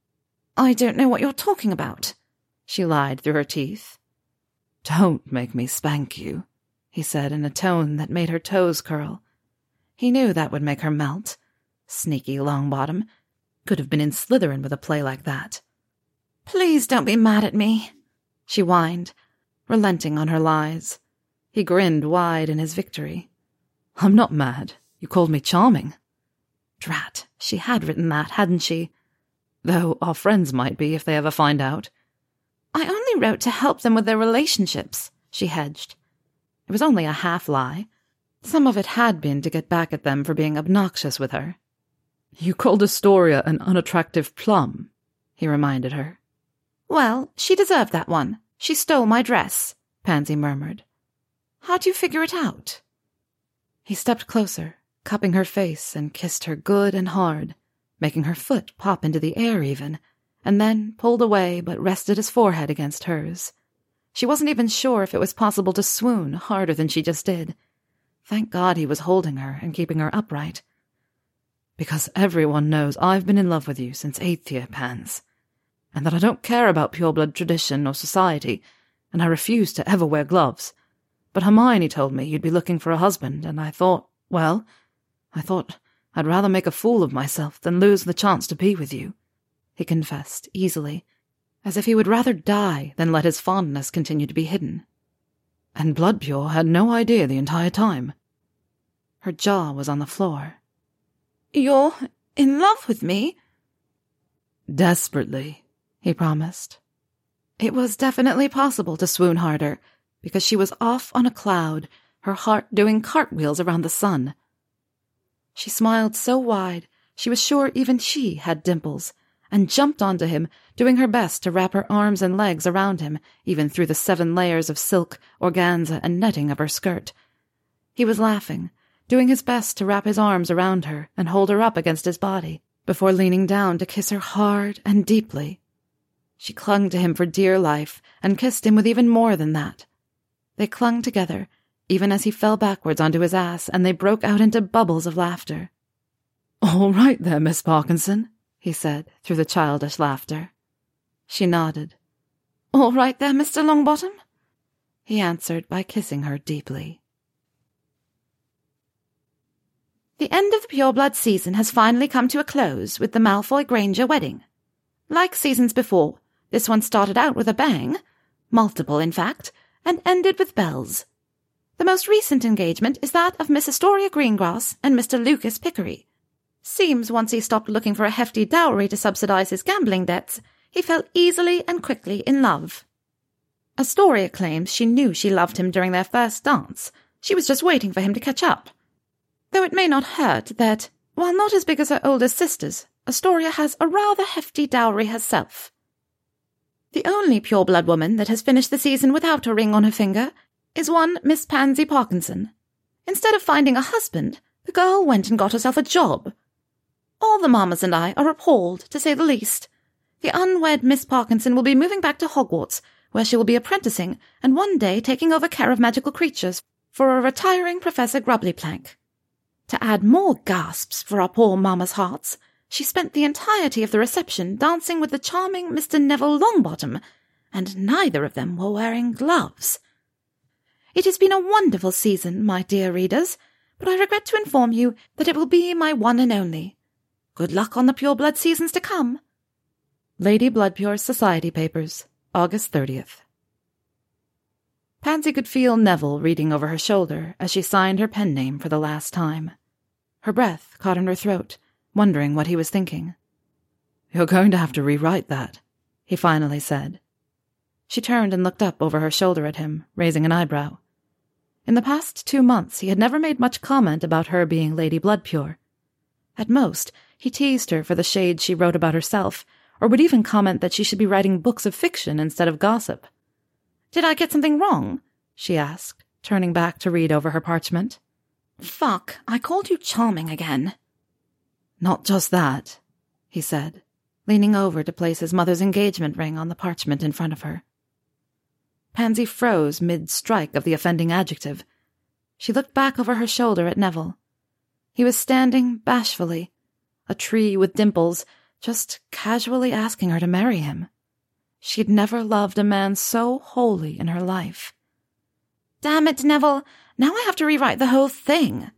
I don't know what you're talking about, she lied through her teeth. Don't make me spank you, he said in a tone that made her toes curl. He knew that would make her melt. Sneaky Longbottom. Could have been in Slytherin with a play like that. Please don't be mad at me, she whined, relenting on her lies. He grinned wide in his victory. I'm not mad. You called me charming. Drat, she had written that, hadn't she? Though our friends might be if they ever find out. I only wrote to help them with their relationships, she hedged. It was only a half-lie. Some of it had been to get back at them for being obnoxious with her. You called Astoria an unattractive plum, he reminded her. Well, she deserved that one. She stole my dress, Pansy murmured. How do you figure it out? He stepped closer, cupping her face, and kissed her good and hard, making her foot pop into the air even, and then pulled away but rested his forehead against hers. She wasn't even sure if it was possible to swoon harder than she just did. Thank God he was holding her and keeping her upright. Because everyone knows I've been in love with you since 8th year, Pans, and that I don't care about pureblood tradition or society, and I refuse to ever wear gloves. But Hermione told me you'd be looking for a husband, and I thought I'd rather make a fool of myself than lose the chance to be with you, he confessed easily, as if he would rather die than let his fondness continue to be hidden. And Bloodpure had no idea the entire time. Her jaw was on the floor. You're in love with me? Desperately, he promised. It was definitely possible to swoon harder, because she was off on a cloud, her heart doing cartwheels around the sun. She smiled so wide, she was sure even she had dimples, and jumped onto him, doing her best to wrap her arms and legs around him, even through the 7 layers of silk, organza, and netting of her skirt. He was laughing, doing his best to wrap his arms around her and hold her up against his body, before leaning down to kiss her hard and deeply. She clung to him for dear life, and kissed him with even more than that. They clung together, even as he fell backwards onto his ass, and they broke out into bubbles of laughter. "All right there, Miss Parkinson," he said, through the childish laughter. She nodded. "All right there, Mr. Longbottom?" he answered by kissing her deeply. The end of the pureblood season has finally come to a close with the Malfoy-Granger wedding. Like seasons before, this one started out with a bang, multiple in fact, and ended with bells. The most recent engagement is that of Miss Astoria Greengrass and Mr. Lucas Pickery. Seems once he stopped looking for a hefty dowry to subsidize his gambling debts, he fell easily and quickly in love. Astoria claims she knew she loved him during their first dance. She was just waiting for him to catch up. Though it may not hurt that, while not as big as her older sisters, Astoria has a rather hefty dowry herself. The only pureblood woman that has finished the season without a ring on her finger is one Miss Pansy Parkinson. Instead of finding a husband, the girl went and got herself a job. All the mammas and I are appalled, to say the least. The unwed Miss Parkinson will be moving back to Hogwarts, where she will be apprenticing and one day taking over care of magical creatures for a retiring Professor Grubblyplank. To add more gasps for our poor mamma's hearts, she spent the entirety of the reception dancing with the charming Mr. Neville Longbottom, and neither of them were wearing gloves. It has been a wonderful season, my dear readers, but I regret to inform you that it will be my one and only. Good luck on the pureblood seasons to come. Lady Bloodpure's Society Papers, August 30th. Pansy could feel Neville reading over her shoulder as she signed her pen name for the last time. Her breath caught in her throat, wondering what he was thinking. "You're going to have to rewrite that," he finally said. She turned and looked up over her shoulder at him, raising an eyebrow. In the past 2 months he had never made much comment about her being Lady Bloodpure. At most, he teased her for the shades she wrote about herself, or would even comment that she should be writing books of fiction instead of gossip. "Did I get something wrong?" she asked, turning back to read over her parchment. "Fuck, I called you charming again." "Not just that," he said, leaning over to place his mother's engagement ring on the parchment in front of her. Pansy froze mid-strike of the offending adjective. She looked back over her shoulder at Neville. He was standing bashfully, a tree with dimples, just casually asking her to marry him. She'd never loved a man so wholly in her life. "Damn it, Neville, now I have to rewrite the whole thing,"